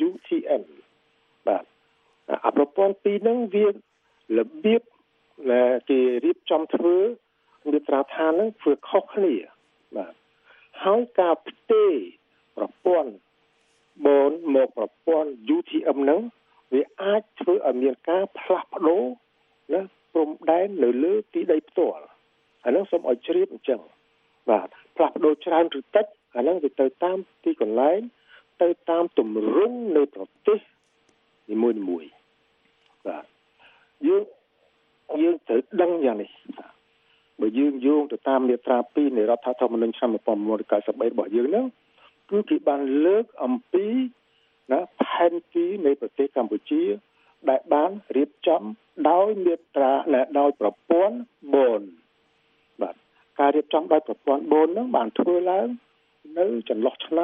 UTM បាទអាប្រព័ន្ធពីរហ្នឹងវារបៀបដែលគេរៀបចំធ្វើមាត្រាដ្ឋានហ្នឹងធ្វើខុសគ្នាបាទហើយការផ្ទេរប្រព័ន្ធបនមកប្រព័ន្ធ UTM ហ្នឹងវាអាចធ្វើឲ្យមានការផ្លាស់ប្ដូរណាព្រំដែននៅលើទីដីផ្ទាល់អាហ្នឹងសូមឲ្យជ្រាបអញ្ចឹងបាទផ្លាស់ប្ដូរច្រើនឬតិចអាហ្នឹងវាទៅតាមទីកន្លែងទៅតាមទម្រង់នៃប្រទេសនីមួយៗបាទយើងត្រូវដឹងយ៉ាងនេះបើយើងយោងទៅតាមមាត្រា2នៃរដ្ឋធម្មនុញ្ញឆ្នាំ1993របស់យើងហ្នឹងគឺគេបានលើកអំពីណាផែនទីនៃប្រទេសកម្ពុជាដែលបានរៀបចំដោយមាត្រាដោយប្រព័ន្ធបនបាទការរៀបចំដោយប្រព័ន្ធបនហ្នឹងបានធ្វើឡើងនៅចន្លោះឆ្នាំ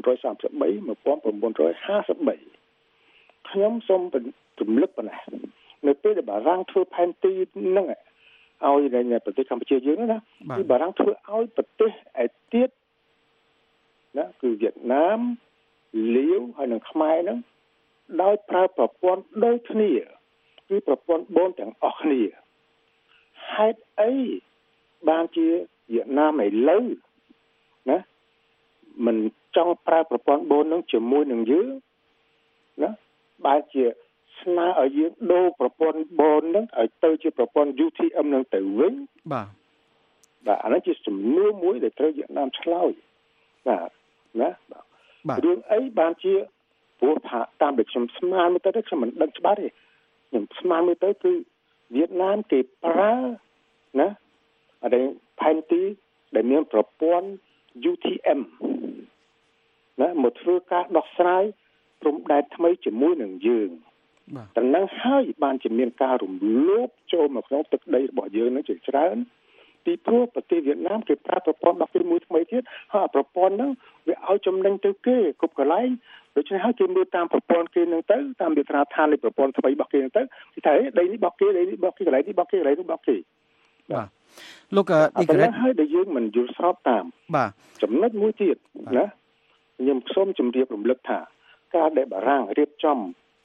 1933 1953ខ្ញុំសូមរំលឹកប៉ុណ្ណេះនៅពេលដែលបារាំងធ្វើផែនទីហ្នឹងឲ្យនៅប្រទេសកម្ពុជាយើងណាគឺបារាំងធ្វើឲ្យប្រទេសឯទៀតណាគឺវៀតណាមលាវហើយនិងខ្មែរហ្នឹងដោយប្រើប្រព័ន្ធដូចគ្នាគឺប្រព័ន្ធបូនទាំងអស់គ្នាហេតុអីបានជាវៀតណាមឥឡូវណាមិនចង់ប្រើប្រព័ន្ធបូននឹងជាមួយនឹងយើងណាបែរជាស្នើឲ្យយើងដូរប្រព័ន្ធបូននឹងឲ្យទៅជាប្រព័ន្ធ UTM នឹងទៅវិញបាទអានេះជាសំណួរមួយដែលត្រូវវៀតណាមឆ្លើយបាទណារឿងអីបានជាព្រោះថាតាមដែលខ្ញុំស្មានមើលទៅខ្ញុំមិនដឹងច្បាស់ទេខ្ញុំស្មានមើលទៅគឺវៀតណាមគេប្រើណាអីផែនទីដែលមានប្រព័ន្ធ UTM ណាមកធ្វើការដោះស្រាយព្រំដែនថ្មីជាមួយនឹងយើងតែនឹងហើយបានជាមានការរំលោភចូលមកក្នុងទឹកដីរបស់យើងនឹងជាច្រើនពីព្រោះប្រទេសវៀតណាមគេប្រើប្រព័ន្ធដោះមួយថ្មីទៀតហើយប្រព័ន្ធហ្នឹងវាឲ្យចំណេញទៅគេគ្រប់កន្លែងដូច្នេះហើយគេមើលតាមប្រព័ន្ធគេនឹងទៅតាមវិទ្យាឋាននៃប្រព័ន្ធថ្មីរបស់គេនឹងទៅគេថាដីនេះរបស់គេដីនេះរបស់គេកន្លែងនេះរបស់គេកន្លែងនេះរបស់គេបាទលោកអ៊ីក្រេតហើយដែលយើងមិនយល់ស្របតាមបាទចំណុចមួយទៀតណាខ្ញុំសូមជម្រាបរំលឹកថាការដែលបារាំងរៀបចំ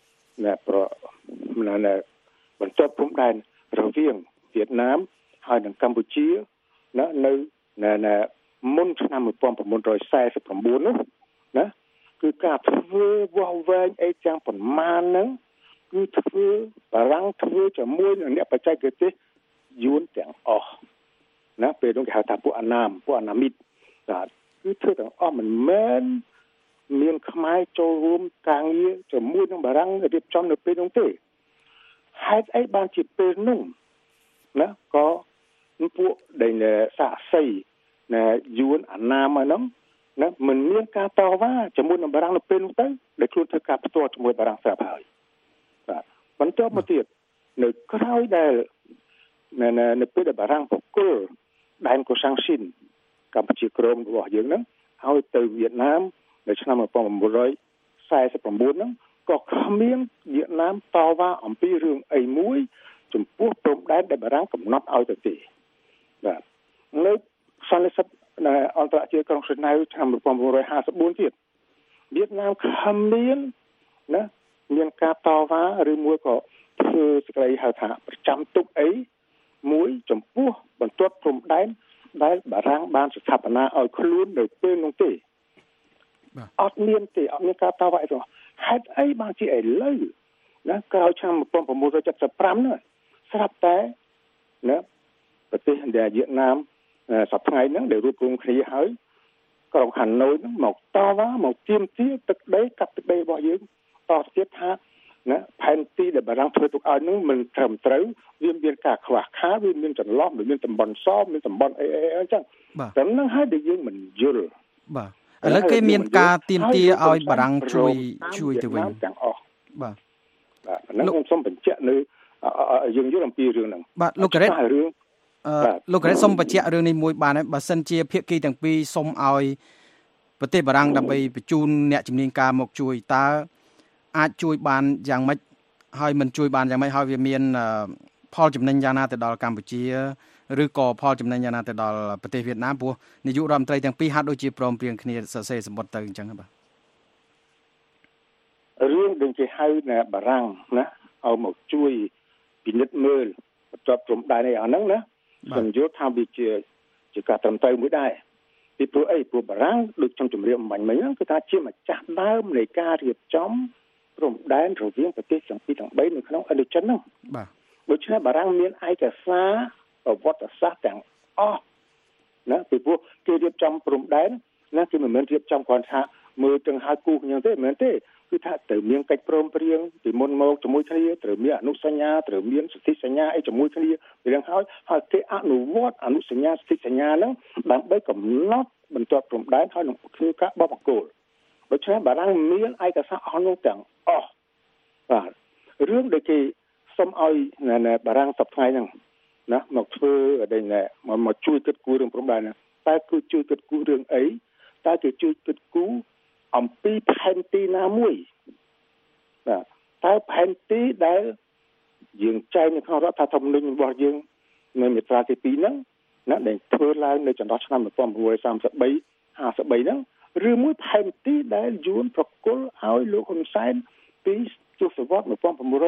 បន្ទាត់ព្រំដែនរវាងវៀតណាមហើយនិងកម្ពុជានៅមុនឆ្នាំ1949នោះណាគឺការធ្វើវាស់វែងអីទាំងប៉ុន្មានហ្នឹងគឺធ្វើបារាំងធ្វើជាមួយនឹងអ្នកបច្ចេកទេសយួនទាំងអស់ណាពេលនោះគេហៅថាពួកអាណាមីតបាទគឺធ្វើទាំងអស់មិនមែនមានខ្មែរចូលរួមការងារជាមួយនឹងបារាំងរៀបចំនៅពេលនោះទេហេតុអីបានជាពេលនោះណាក៏ពួកដែលសាក់សីណាយួនអាណាមហ្នឹងណាមិនមានការតវ៉ាជាមួយនឹងបារាំងនៅពេលនោះទៅដែលខ្លួនធ្វើការផ្ទាល់ជាមួយបារាំងស្រាប់ហើយបាទបន្ទាប់មកទៀតនៅក្រោយដែលនៅពេលដែលបារាំងបកគលដែនកូសាំងស៊ីនកម្ពុជាក្រមរបស់យើងហ្នឹងឲ្យទៅវៀតណាមនៅឆ្នាំ1949ហ្នឹងក៏គ្មានវៀតណាមតវ៉ាអំពីរឿងអីមួយចំពោះព្រំដែនដែលបារាំងកំណត់ឲ្យទៅទេបាទនៅសន្និសីទអន្តរជាតិក្រុងហ្សឺណែវឆ្នាំ1954ទៀតវៀតណាមគ្មានណាមានការតវ៉ាឬមួយក៏ធ្វើសេចក្តីហៅថាប្រចាំទុកអីមួយចំពោះបន្ទាត់ព្រំដែនដែលបារាំងបានស្ថាបនាឲ្យខ្លួននៅពេលនោះទេអត់មានការតវ៉ាអីទេហេតុអីបានជាឥឡូវណាក្រោយឆ្នាំ1975នោះស្រាប់តែណាប្រទេសដែលវៀតណាមសប្តាហ៍ហ្នឹងដែលរួបរวมគ្នាហើយក្រុងហាណូយហ្នឹងមកតវ៉ាមកទាមទារទឹកដីកាត់ទឹកដីរបស់យើងតទៀតថាណាផែនទីដែលបារាំងធ្វើទុកឲ្យហ្នឹងមិនត្រឹមត្រូវវាមានការខ្វះខាតវាមានចន្លោះវាមានតំបន់សមានតំបន់អីអញ្ចឹងតែហ្នឹងហើយដែលយើងមិនយល់បាទឥឡូវគេមានការទាមទារឲ្យបារាំងជួយទៅវិញទាំងអស់បាទហ្នឹងខ្ញុំសូមបញ្ជាក់នៅយើងយល់អំពីរឿងហ្នឹងបាទលោកការ៉េតលោកការ៉េតសូមបញ្ជាក់រឿងនេះមួយបានហើយបើសិនជាភាគីទាំងពីរសូមឲ្យប្រទេសបារាំងដើម្បីបញ្ជូនអ្នកជំនាញការមកជួយតើអាចជួយបានយ៉ាងម៉េចហើយមិនជួយបានយ៉ាងម៉េចហើយវាមានផលចំណេញយ៉ាងណាទៅដល់កម្ពុជាឬក៏ផលចំណេញយ៉ាងណាទៅដល់ប្រទេសវៀតណាមព្រោះនាយករដ្ឋមន្ត្រីទាំងពីរហាក់ដូចជាព្រមព្រៀងគ្នាសរសេរសម្បត្តិទៅអញ្ចឹងបាទរឿងដែលគេហៅណាបារាំងណាឲ្យមកជួយពិនិត្យមើលបន្ទាត់ព្រំដែននេះអាហ្នឹងណាខ្ញុំយល់ថាវាជាការត្រឹមត្រូវមួយដែរពីព្រោះព្រោះបារាំងដូចខ្ញុំជម្រាបមិញហ្នឹងគឺថាជាម្ចាស់ដើមនៃការរៀបចំព្រំដែនរវាងប្រទេសទាំងពីរទាំង3នៅក្នុងឥណ្ឌូចិនហ្នឹងបាទដូច្នេះបារាំងមានឯកសារប្រវត្តិសាស្ត្រទាំងអស់ណាពីព្រោះគេរៀបចំព្រំដែនណាគេមិនមែនរៀបចំគ្រាន់ថាមើលទាំងហើយគូគ្នាទេមិនមែនទេគឺថាត្រូវមានកិច្ចព្រមព្រៀងពីមុនមកជាមួយគ្នាត្រូវមានអនុសញ្ញាត្រូវមានសន្ធិសញ្ញាអីជាមួយគ្នាពីរឿងហើយគេអនុវត្តអនុសញ្ញាសន្ធិសញ្ញាហ្នឹងដើម្បីកំណត់បន្ទាត់ព្រំដែនហើយនឹងធ្វើការបបកគោលដូច្នេះបារាំងមានឯកសារអស់នោះទាំងអស់បាទរឿងដែលគេសុំឲ្យបារាំងសប្តាហ៍ហ្នឹងណាមកធ្វើដែលមកជួយគិតគូររឿងព្រំដែនណាតែគឺជួយគិតគូររឿងអីតែគេជួយគិតគូរអំពីផែនទីណាមួយបាទតែផែនទីដែលយើងចែងនៅក្នុងរដ្ឋធម្មនុញ្ញរបស់យើងនៅមាត្រាទី2ហ្នឹងណាដែលធ្វើឡើងនៅចន្លោះឆ្នាំ1933 ហ្នឹងឬមួយផែនទីដែលយួនប្រគល់ឲ្យលោកហ៊ុនសែនពីទសវត្សរ៍1980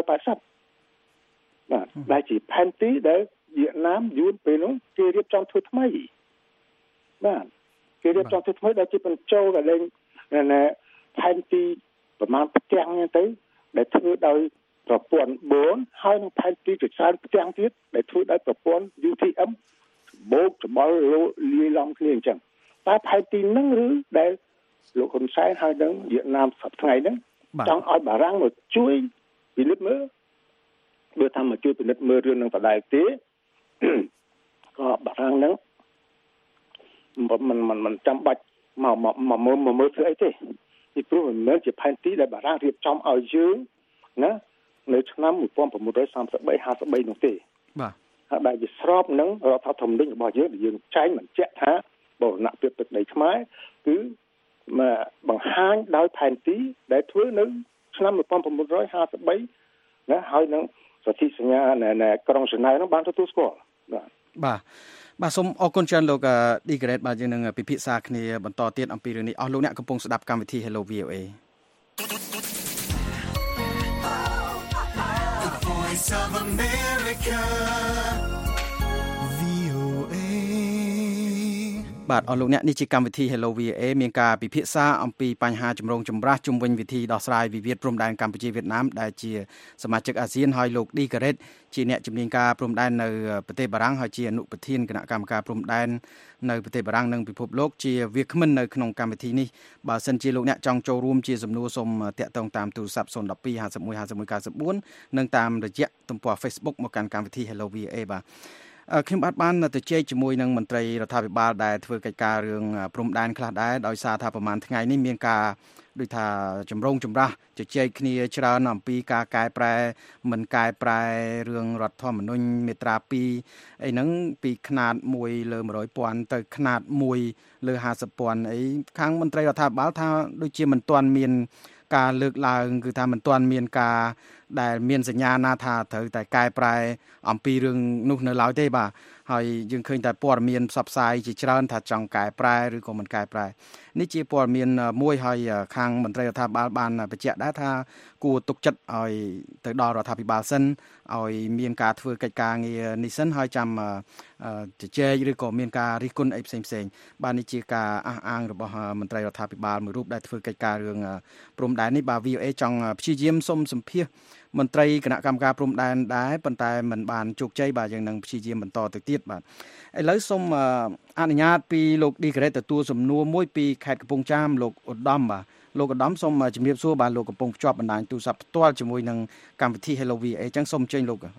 បាទដែលជាផែនទីដែលវៀតណាមយួនពេលនោះគេរៀបចំធ្វើថ្មីបាទគេរៀបចំធ្វើថ្មីដែលជាបញ្ចូលកលែងផែនទីប្រមាណផ្ទាំងហ្នឹងទៅដែលធ្វើដោយប្រព័ន្ធបូនហើយនឹងផែនទីជាច្រើនផ្ទាំងទៀតដែលធ្វើដោយប្រព័ន្ធ UTM បូកច្បល់លាយឡំគ្នាអញ្ចឹងតែផែនទីហ្នឹងឬដែលលោកហ៊ុនសែនហើយនឹងវៀតណាមសប្តាហ៍ថ្ងៃហ្នឹងចង់ឲ្យបារាំងមកជួយពិនិត្យមើលបើថាមកជួយពិនិត្យមើលរឿងនឹងបដិទេក៏បារាំងហ្នឹងមិនចាំបាច់មកមើលធ្វើអីទេពីព្រោះមិនមែនជាផែនទីដែលបារាំងរៀបចំឲ្យយើងណានៅឆ្នាំ1933-53នោះទេបាទហើយដែលវាស្របនឹងរដ្ឋធម្មនុញ្ញរបស់យើងដែលយើងចែងបញ្ជាក់ថាបរណភាពទឹកដីខ្មែរគឺបង្ហាញដោយផែនទីដែលធ្វើនៅឆ្នាំ1953ណាហើយនឹងសន្ធិសញ្ញាក្រុងហ្សឺណែវនោះបានទទួលស្គាល់បាទសូមអរគុណច្រើនលោកឌីក្រេតបាទយើងនឹងពិភាក្សាគ្នាបន្តទៀតអំពីរឿងនេះអស់លោកអ្នកកំពុងស្ដាប់កម្មវិធី Hello VOA The Voice of America VOA បាទអស់លោកអ្នកនេះជាកម្មវិធី Hello VOA មានការពិភាក្សាអំពីបញ្ហាចម្រូងចម្រាសជុំវិញវិធីដោះស្រាយវិវាទព្រំដែនកម្ពុជាវៀតណាមដែលជាសមាជិកអាស៊ានហើយលោកឌីការ៉េតជាអ្នកជំនាញការព្រំដែននៅប្រទេសបារាំងហើយជាអនុប្រធានគណៈកម្មការព្រំដែននៅប្រទេសបារាំងនិងពិភពលោកជាវាគ្មិននៅក្នុងកម្មវិធីនេះបើសិនជាលោកអ្នកចង់ចូលរួមជាសំណួរសូមតាក់ទងតាមទូរស័ព្ទ012 51 51 94និងតាមរយៈទំព័រ Facebook មកកាន់កម្មវិធី Hello VA បាទខ្ញុំបានទៅជែកជាមួយនឹងមន្ត្រីរដ្ឋាភិបាលដែលធ្វើកិច្ចការរឿងព្រំដែនខ្លះដែរដោយសារថាប្រហែលថ្ងៃនេះមានការដូចថាចម្រូងចម្រាសជជែកគ្នាច្រើនអំពីការកែប្រែមិនកែប្រែរឿងរដ្ឋធម្មនុញ្ញមាត្រា2អីហ្នឹងពីຂະຫນាត1លើ100,000ទៅຂະຫນាត1លើ50,000អីខាងមន្ត្រីរដ្ឋាភិបាលថាដូចជាមិនទាន់មានការលើកឡើងគឺថាមិនទាន់មានការដែលមានសញ្ញាណាថាត្រូវតែកែប្រែអំពីរឿងនោះនៅឡើយទេបាទហើយយើងឃើញតែព័ត៌មានផ្សព្វផ្សាយជាច្រើនថាចង់កែប្រែឬក៏មិនកែប្រែនេះជាព័ត៌មានមួយហើយខាងមន្ត្រីរដ្ឋាភិបាលបានបញ្ជាក់ដែរថាគួរទុកចិត្តឲ្យទៅដល់រដ្ឋាភិបាលសិនឲ្យមានការធ្វើកិច្ចការងារនេះសិនហើយចាំជជែកឬក៏មានការរិះគន់អីផ្សេងបាទនេះជាការអះអាងរបស់មន្ត្រីរដ្ឋាភិបាលមួយរូបដែលធ្វើកិច្ចការរឿងព្រំដែននេះបាទ VOA ចង់ព្យាយាមសុំសម្ភាសមន្ត្រីគណៈកម្មការព្រំដែនដែរប៉ុន្តែមិនបានជោគជ័យបាទយើងនឹងព្យាយាមបន្តទៅទៀតបាទឥឡូវសូមអនុញ្ញាតពីលោកឌីការ៉េតទទួលសំណួរមួយពីខេត្តកំពង់ចាមលោកឧត្តមបាទលោកឧត្តមសូមជំរាបសួរបាទលោកកំពុងភ្ជាប់បណ្ដាញទូរស័ព្ទផ្ទាល់ជាមួយនឹងកម្មវិធី Hello VA អញ្ចឹងសូមអញ្ជើញលោកបាទ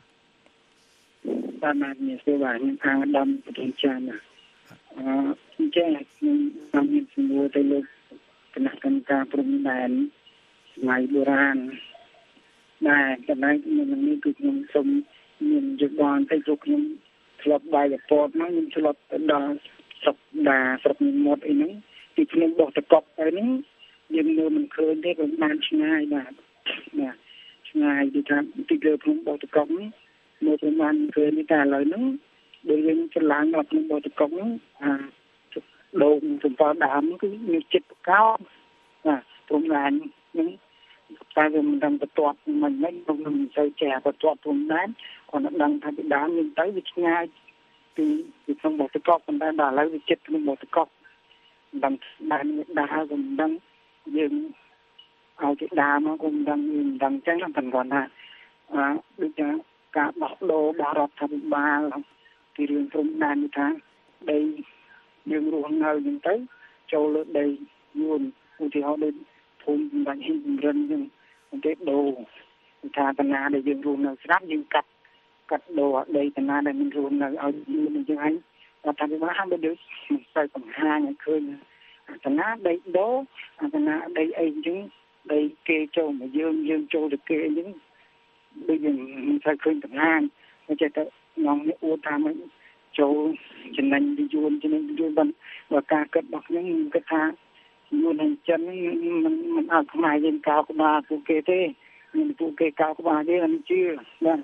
មានសួរបាទខ្ញុំខាងឧត្តមកំពង់ចាមអញ្ចឹងខ្ញុំមានសំណួរទៅលោកគណៈកម្មការព្រំដែនថ្ងៃបុរាណដែលកន្លែងនេះគឺខ្ញុំសូមមានយោបល់ទៅជុំខ្ញុំធ្លាប់បាយរពតមកខ្ញុំធ្លាប់ទៅដល់ស្រុកមាត់អីហ្នឹងទីខ្ញុំបោះតកប់ទៅហ្នឹងយើងមើលមិនឃើញទេក៏បានឆ្ងាយបាទឆ្ងាយពីថាទីលើភ្នំបោះតកប់ហ្នឹងមើលប្រហែលឃើញនេះតែឥឡូវហ្នឹងដូចយើងឆ្លងដល់ភ្នំបោះតកប់ហ្នឹងដូងសំប៉ដើមគឺមានចិត្តបកោបាទព្រំដែនហ្នឹងតែវាមិនដឹងបន្ទាត់មិនខ្ញុំមិនសូវចេះបន្ទាត់ព្រំដែនគាត់ដឹងថាពីដើមយើងទៅវាឆ្ងាយពីក្នុងបោះតកប់ប៉ុន្តែដល់ឥឡូវវាចិត្តក្នុងបោះតកប់ដឹងបានដើរក៏មិនដឹងយើងឲ្យគេដើរមកក៏មិនដឹងយើងមិនដឹងចឹងតែគាត់ថាដូចថាការដោះដូររបស់រដ្ឋាភិបាលពីរឿងព្រំដែននេះថាដីយើងរស់នៅហ្នឹងទៅចូលលើដីយួនឧទាហរណ៍ដូចភូមិសម្រាប់ហ៊ីចម្រិនហ្នឹងគេដូរថាតាណាដែលយើងរស់នៅស្រាប់យើងកាត់ដូរដីតាណាដែលmìnhរស់នៅឲ្យយួនអញ្ចឹងហើយរដ្ឋាភិបាលហាក់ដូចមិនសូវបង្ហាញឲ្យឃើញតាណាដីដូរតាណាដីអីអញ្ចឹងដីគេចូលមកយើងចូលទៅគេអញ្ចឹងដូចយើងមិនសូវឃើញបង្ហាញតែចេះតែងងនេះអួតថាមិនចូលចំណេញពីយួនបើការគិតរបស់ខ្ញុំគិតថាយួននឹងចិនមិនអត់ខ្មែរយើងកោក្បាលពួកគេទេមានពួកគេកោក្បាលទេអត់ជឿបាទ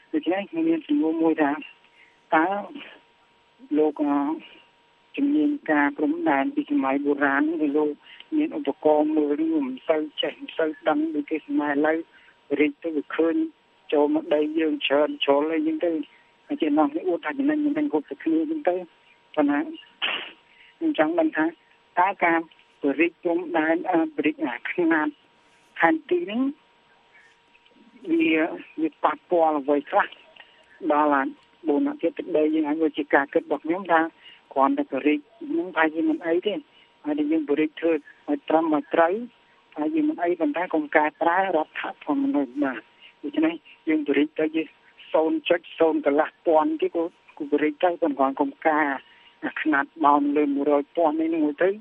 ដូច្នេះមានសំណួរមួយថាតើលោកជំនាញការព្រំដែនពីសម័យបុរាណនេះលោកមានឧបករណ៍មើលឬមិនសូវចេះមិនសូវដឹងដូចគេសម័យឥឡូវរីកទៅវាឃើញចូលមកដីយើងច្រើនជ្រុលអីចឹងទៅហើយជានោះនេះអួតថាចំណេញមិនគ្រប់ទៅគ្នាចឹងទៅប៉ុន្តែខ្ញុំចង់ដឹងថាតើការបរិយាព្រំដែនបរិយាខ្នាតខណ្ឌទីនេះវាប៉ះពាល់អ្វីខ្លះដល់បូនជាតិទឹកដីយើងហើយជាការគិតរបស់ខ្ញុំថាគ្រាន់តែបរិយានឹងថាជាមិនអីទេហើយយើងបរិយាធ្វើឲ្យត្រឹមឲ្យត្រូវហើយយើងមិនអីប៉ុន្តែកុំកែប្រែរដ្ឋធម្មនុញ្ញបាទដូច្នេះយើងបរិយាទៅជា 0.0 កន្លះពាន់ទីគូបរិយាទៅប៉ុន្តែកុំកែខ្នាតបោនលើ 100,000 នេះមួយទៅ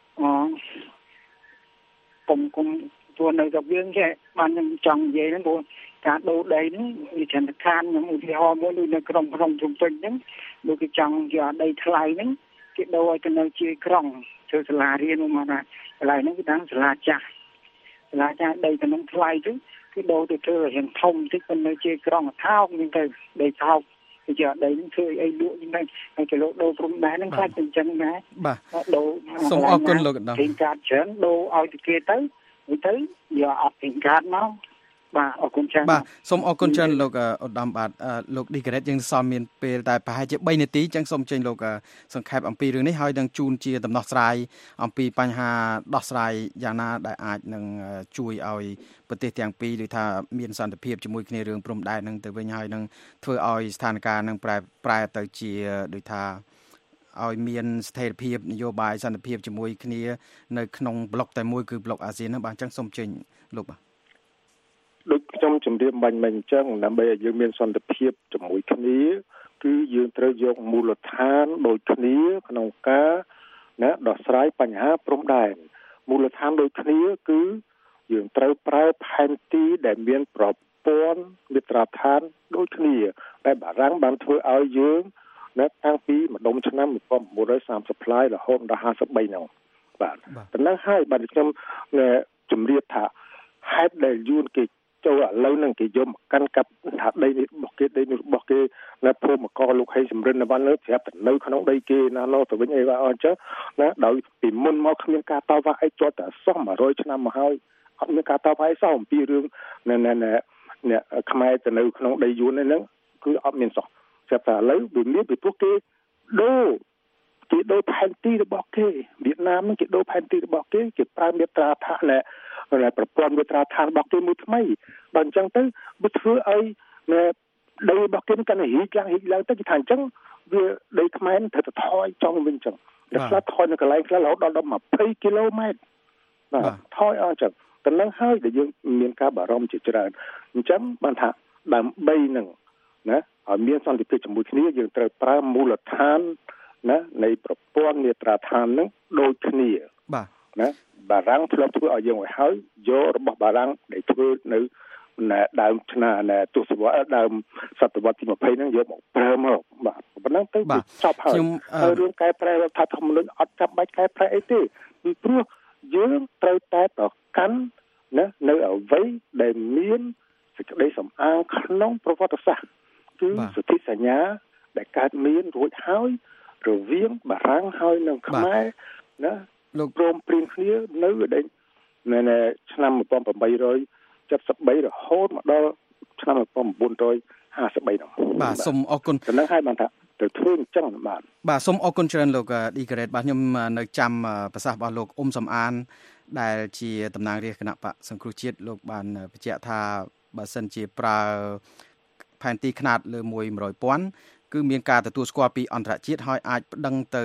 គុំព្រោះនៅតែយើងចេះបានខ្ញុំចង់និយាយហ្នឹងព្រោះការដូរដីហ្នឹងវាចន្ទខានខ្ញុំឧទាហរណ៍មួយដូចនៅក្រុងភ្នំពេញហ្នឹងដូចគេចង់យកដីថ្លៃហ្នឹងគេដូរឲ្យទៅនៅជាក្រុងធ្វើសាលារៀនមកថាកន្លែងហ្នឹងគេដាក់សាលាចាស់ដីទៅនឹងថ្លៃទៅគេដូរទៅធ្វើរៀងធំតិចទៅនៅជាក្រុងថោកហ្នឹងទៅដីថោកគេយកដីហ្នឹងធ្វើអីលក់ហ្នឹងទៅហើយគេលោកដូរព្រំដែនហ្នឹងខ្លាចតែអញ្ចឹងដែរបាទដូរសូមអរគុណលោកឧត្តមពេញកាតច្រើនដូរឲ្យទៅគេទៅយកអត់ពេញកាតមកបាទអរគុណច្រើនបាទសូមអរគុណច្រើនលោកឧត្តមបាទលោកឌីការ៉េតយើងសល់មានពេលតែប្រហែលជា3នាទីអញ្ចឹងសូមចេញលោកសង្ខេបអំពីរឿងនេះហើយនឹងជូនជាដំណោះស្រាយអំពីបញ្ហាដោះស្រាយយ៉ាងណាដែលអាចនឹងជួយឲ្យប្រទេសទាំងពីរឬថាមានសន្តិភាពជាមួយគ្នារឿងព្រំដែននឹងទៅវិញហើយនឹងធ្វើឲ្យស្ថានភាពនឹងប្រែទៅជាដូចថាឲ្យមានស្ថិរភាពនយោបាយសន្តិភាពជាមួយគ្នានៅក្នុងប្លុកតែមួយគឺប្លុកអាស៊ានហ្នឹងបាទអញ្ចឹងសូមចេញលោកបាទដូចខ្ញុំជម្រាបបាញ់មិញអញ្ចឹងដើម្បីឲ្យយើងមានសន្តិភាពជាមួយគ្នាគឺយើងត្រូវយកមូលដ្ឋានដូចគ្នាក្នុងការដោះស្រាយបញ្ហាព្រំដែនមូលដ្ឋានដូចគ្នាគឺយើងត្រូវប្រើផែនទីដែលមានប្រព័ន្ធមាត្រាដ្ឋានដូចគ្នាតែបារាំងបានធ្វើឲ្យយើងតាំងពីម្ដុំឆ្នាំ1930ផ្លាយរហូតដល់53ហ្នឹងបាទប៉ុណ្ណឹងហើយបាទខ្ញុំជំរាបថាហេតុដែលយួនគេចូលឥឡូវហ្នឹងគេយកមកកាន់កាប់ថាដីនេះរបស់គេដីនេះរបស់គេនៅភូមិកលោកហេសំរិននៅបានលើប្រាប់តែនៅក្នុងដីគេណានោះទៅវិញអីបាទអញ្ចឹងដោយពីមុនមកគ្មានការតវ៉ាអីទាល់តែសោះ100ឆ្នាំមកហើយអត់មានការតវ៉ាអីសោះអំពីរឿងអ្នកខ្មែរទៅនៅក្នុងដីយួនហ្នឹងគឺអត់មានសោះចាប់តែឥឡូវវាមានពីព្រោះគេដូរផែនទីរបស់គេវៀតណាមហ្នឹងគេដូរផែនទីរបស់គេប្រើមាត្រាដ្ឋានប្រព័ន្ធមាត្រាដ្ឋានរបស់គេមួយថ្មីដល់អញ្ចឹងទៅវាធ្វើឲ្យដីរបស់គេកាន់តែរីកឡើងទៅគេថាអញ្ចឹងវាដីខ្មែរត្រូវតែថយចង់វិញអញ្ចឹងតែខ្លះថយនៅកន្លែងខ្លះរហូតដល់20គីឡូម៉ែត្របាទថយអស់អញ្ចឹងតែនឹងហើយដែលយើងមានការបារម្ភជាច្រើនអញ្ចឹងបានថាដើម្បីនឹងឲ្យមានសន្តិភាពជាមួយគ្នាយើងត្រូវប្រើមូលដ្ឋាននៃប្រព័ន្ធមាត្រាដ្ឋាននឹងដូចគ្នាបាទបារាំងធ្លាប់ធ្វើឲ្យយើងឲ្យហើយយករបស់បារាំងដែលធ្វើនៅដើមឆ្នាំទសវត្សរ៍ដើមសតវត្សទី20ហ្នឹងយកមកប្រើមកបាទប៉ុណ្ណឹងទៅវាចប់ហើយរឿងកែប្រែរដ្ឋធម្មនុញ្ញអត់ចាំបាច់កែប្រែអីទេពីព្រោះយើងត្រូវតែប្រកាន់នៅអ្វីដែលមានសេចក្តីសំអាងក្នុងប្រវត្តិសាស្ត្រគឺសន្ធិសញ្ញាដែលកើតមានរួចហើយរវាងបារាំងហើយនិងខ្មែរលោកព្រមព្រៀងគ្នានៅដែលឆ្នាំ1873រហូតមកដល់ឆ្នាំ1953ហ្នឹងបាទសូមអរគុណទៅហើយបានថាទៅធ្វើអញ្ចឹងបាទសូមអរគុណច្រើនលោកឌីការ៉េតបាទខ្ញុំនៅចាំប្រសាសន៍របស់លោកអ៊ុំសំអានដែលជាតំណាងរាជគណៈបកសង្គ្រោះជាតិលោកបានបញ្ជាក់ថាបើសិនជាប្រើផែនទីខ្នាតលើ100,000គឺមានការទទួលស្គាល់ពីអន្តរជាតិហើយអាចប្តឹងទៅ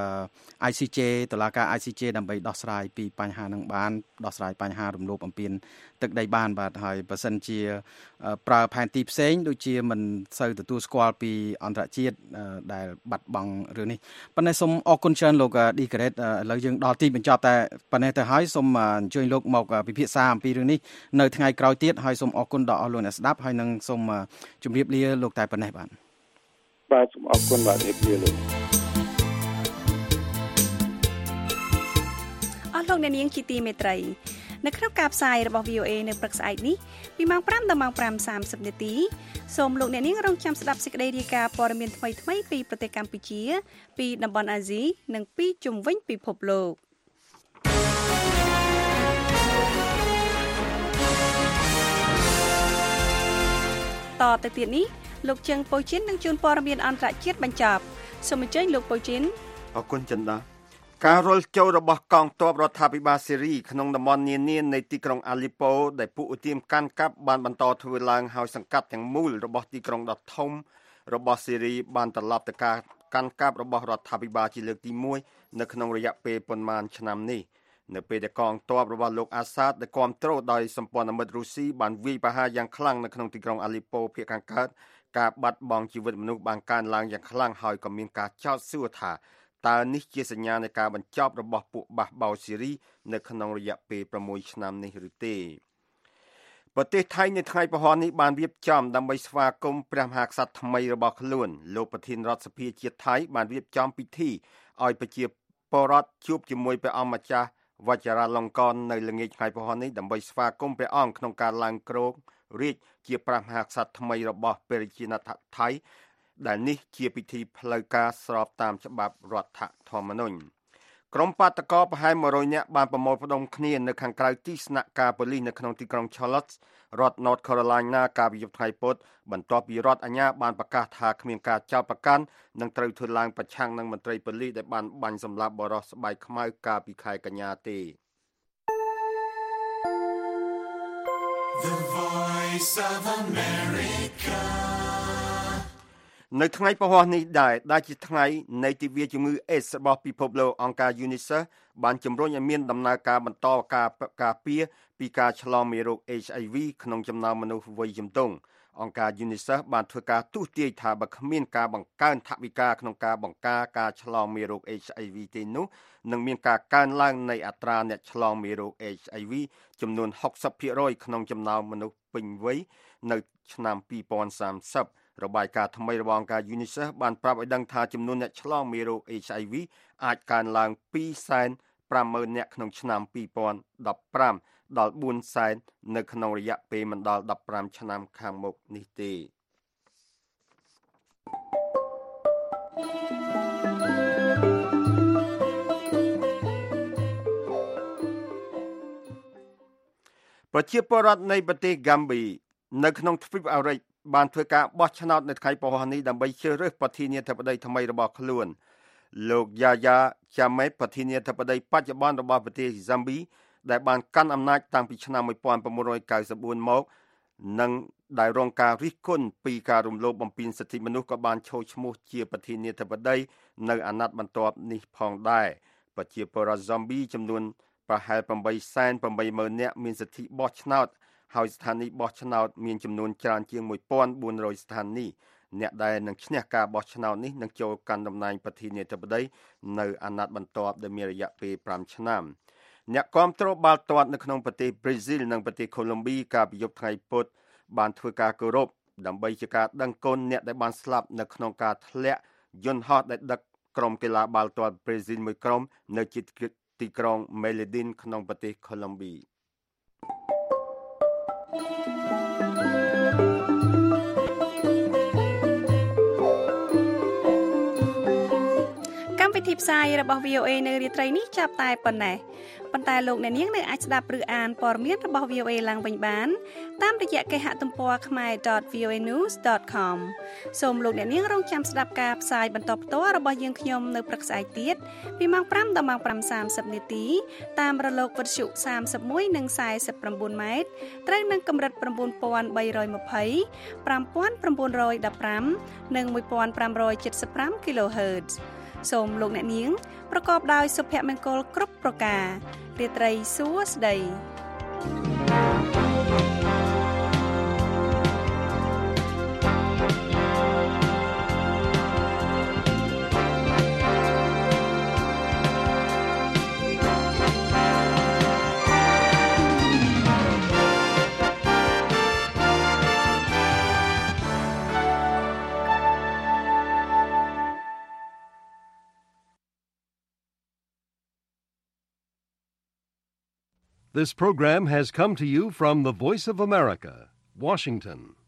ICJ តុលាការ ICJ ដើម្បីដោះស្រាយពីបញ្ហានឹងបានដោះស្រាយបញ្ហារំលោភបំពានទឹកដីបានបាទហើយបើសិនជាប្រើផែនទីផ្សេងដូចជាមិនសូវទទួលស្គាល់ពីអន្តរជាតិដែលបាត់បង់រឿងនេះប៉ុន្តែសូមអរគុណច្រើនលោកឌីការ៉េតឥឡូវយើងដល់ទីបញ្ចប់តែប៉ុណ្ណេះទៅហើយសូមអញ្ជើញលោកមកពិភាក្សាអំពីរឿងនេះនៅថ្ងៃក្រោយទៀតហើយសូមអរគុណដល់អស់លោកអ្នកស្ដាប់ហើយនឹងសូមជម្រាបលាលោកតែប៉ុណ្ណេះបាទបាទសូមអរគុណបាទជំរាបលាលោកអស់លោកអ្នកនាងជាទីមេត្រីនៅក្នុងការផ្សាយរបស់ VOA នៅព្រឹកស្អែកនេះពីម៉ោង 5 ដល់ម៉ោង 5:30 នាទីសូមលោកអ្នកនាងរងចាំស្ដាប់សេចក្តីរាយការណ៍ព័ត៌មានថ្មីៗពីប្រទេសកម្ពុជាពីតំបន់អាស៊ីនិងពីជុំវិញពិភពលោកតទៅទៀតនេះលោកជើងប៉ូជីននឹងជួនព័ត៌មានអន្តរជាតិបញ្ចប់សូមអញ្ជើញលោកប៉ូជីនអរគុណចិនដាការរុលចូលរបស់កងទ័ពរដ្ឋាភិបាលស៊េរីក្នុងតំបន់នានានៃទីក្រុងអាលីប៉ូដែលពួកឧទាមកាន់កាប់បានបន្តធ្វើឡើងហើយសង្កាត់ទាំងមូលរបស់ទីក្រុងដ៏ធំរបស់ស៊េរីបានត្រឡប់ទៅការកាន់កាប់របស់រដ្ឋាភិបាលជាលើកទី1នៅក្នុងរយៈពេលប៉ុន្មានឆ្នាំនេះនៅពេលដែលកងទ័ពរបស់លោកអាសាតដែលគាំទ្រដោយសម្ព័ន្ធមិត្តរុស្ស៊ីបានវាយប្រហារយ៉ាងខ្លាំងនៅក្នុងទីក្រុងអាលីប៉ូភាគខាងកើតការបាត់បង់ជីវិតមនុស្សបានកើនឡើងយ៉ាងខ្លាំងហើយក៏មានការចោទសួរថាតើនេះជាសញ្ញានៃការបញ្ចប់របស់ពួកបះបោរស៊េរីនៅក្នុងរយៈពេល6ឆ្នាំនេះឬទេប្រទេសថៃនៅថ្ងៃពហុនេះបានរៀបចំដើម្បីស្វាគមន៍ព្រះមហាក្សត្រថ្មីរបស់ខ្លួនលោកប្រធានរដ្ឋសភាជាតិថៃបានរៀបចំពិធីឲ្យប្រជាពលរដ្ឋជួបជាមួយព្រះអង្គម្ចាស់វជ្ជរាលង្កននៅល្ងាចថ្ងៃពហុនេះដើម្បីស្វាគមន៍ព្រះអង្គក្នុងការឡើងគ្រងរាជ្យជាព្រះមហាក្សត្រថ្មីរបស់ព្រះរាជាណាចក្រថៃដែលនេះជាពិធីផ្លូវការស្របតាមច្បាប់រដ្ឋធម្មនុញ្ញក្រុមបាតកោប្រហែល100នាក់បានប្រមូលផ្ដុំគ្នានៅខាងក្រៅទីស្នាក់ការប៉ូលីសនៅក្នុងទីក្រុង Charlotte រដ្ឋ North Carolina កាលពីយប់ថ្ងៃពុធបន្ទាប់ពីរដ្ឋអាជ្ញាបានប្រកាសថាគ្មានការចោទប្រកាន់និងត្រូវធ្វើឡើងប្រឆាំងនឹងមន្ត្រីប៉ូលីសដែលបានបាញ់សម្លាប់បរិសុទ្ធស្បែកខ្មៅកាលពីខែកញ្ញាទេ The Voice of Americaនៅថ្ងៃពហុនេះដែលជាថ្ងៃនៃទិវាជំងឺ AIDS របស់ពិភពលោកអង្គការ UNICEF បានជំរុញឲ្យមានដំណើរការបន្តការពារពីការឆ្លងមេរោគ HIV ក្នុងចំណោមមនុស្សវ័យជំទង់អង្គការ UNICEF បានធ្វើការទស្សន៍ទាយថាបើគ្មានការបង្កើនថវិកាក្នុងការបង្ការការឆ្លងមេរោគ HIV ទេនោះនឹងមានការកើនឡើងនៃអត្រាអ្នកឆ្លងមេរោគ HIV ចំនួន 60% ក្នុងចំណោមមនុស្សពេញវ័យនៅឆ្នាំ2030របាយការណ៍ថ្មីរបស់អង្គការ UNICEF បានប្រាប់ឲ្យដឹងថាចំនួនអ្នកឆ្លងមេរោគ HIV អាចកើនឡើង 250,000 នាក់ក្នុងឆ្នាំ2015ដល់ 400,000 នៅក្នុងរយៈពេលមិនដល់15ឆ្នាំខាងមុខនេះទេប្រជាពលរដ្ឋនៃប្រទេសហ្គាំប៊ីនៅក្នុងទ្វីបអាមេរិកបានធ្វើការបោះឆ្នោតនៅថ្ងៃពហុនេះដើម្បីជ្រើសរើសប្រធានាធិបតីថ្មីរបស់ខ្លួនលោកយ៉ាយ៉ាចាមេតប្រធានាធិបតីបច្ចុប្បន្នរបស់ប្រទេសហ្សាំប៊ីដែលបានកាន់អំណាចតាំងពីឆ្នាំ1994មកនិងដែលរងការរិះគន់ពីការរំលោភបំពានសិទ្ធិមនុស្សក៏បានចូលឈ្មោះជាប្រធានាធិបតីនៅអាណត្តិបន្ទាប់នេះផងដែរប្រជាពលរដ្ឋហ្សាំប៊ីចំនួនប្រហែល 880,000 នាក់មានសិទ្ធិបោះឆ្នោតហើយស្ថានីយបោះឆ្នោតមានចំនួនច្រើនជាង 1,400 ស្ថានីយអ្នកដែលនឹងឈ្នះការបោះឆ្នោតនេះនឹងចូលកាន់តំណែងប្រធានាធិបតីនៅអាណត្តិបន្ទាប់ដែលមានរយៈពេល5ឆ្នាំអ្នកគាំទ្របាល់ទាត់នៅក្នុងប្រទេសប្រេស៊ីលនិងប្រទេសកូឡុំប៊ីកាលពីយប់ថ្ងៃពុធបានធ្វើការគោរពដើម្បីជាការដឹងគុណអ្នកដែលបានស្លាប់នៅក្នុងការធ្លាក់យន្តហោះដែលដឹកក្រុមកីឡាបាល់ទាត់ប្រេស៊ីលមួយក្រុមនៅទីក្រុងមេលេឌីនក្នុងប្រទេសកូឡុំប៊ីកម្មវិធីផ្សាយរបស់ VOA នៅរាត្រីនេះចាប់តែប៉ុណ្ណេះប៉ុន្តែលោកអ្នកនាងនៅអាចស្ដាប់ឬអានព័ត៌មានរបស់ VOA ឡើងវិញបានតាមរយៈគេហទំព័រ khmer.voanews.com សូមលោកអ្នកនាងរងចាំស្ដាប់ការផ្សាយបន្តផ្ទាល់របស់យើងខ្ញុំនៅព្រឹកស្អែកទៀតពីម៉ោង 5 ដល់ម៉ោង 5:30 នាទីតាមរលកវិទ្យុ31និង49ម៉ែត្រត្រូវនឹងកម្រិត 9320 5915 និង 1575 kHz សូមលោកអ្នកនាងប្រកបដោយសុភមង្គលគ្រប់ប្រការរាត្រីសួស្តី This program has come to you from the Voice of America, Washington.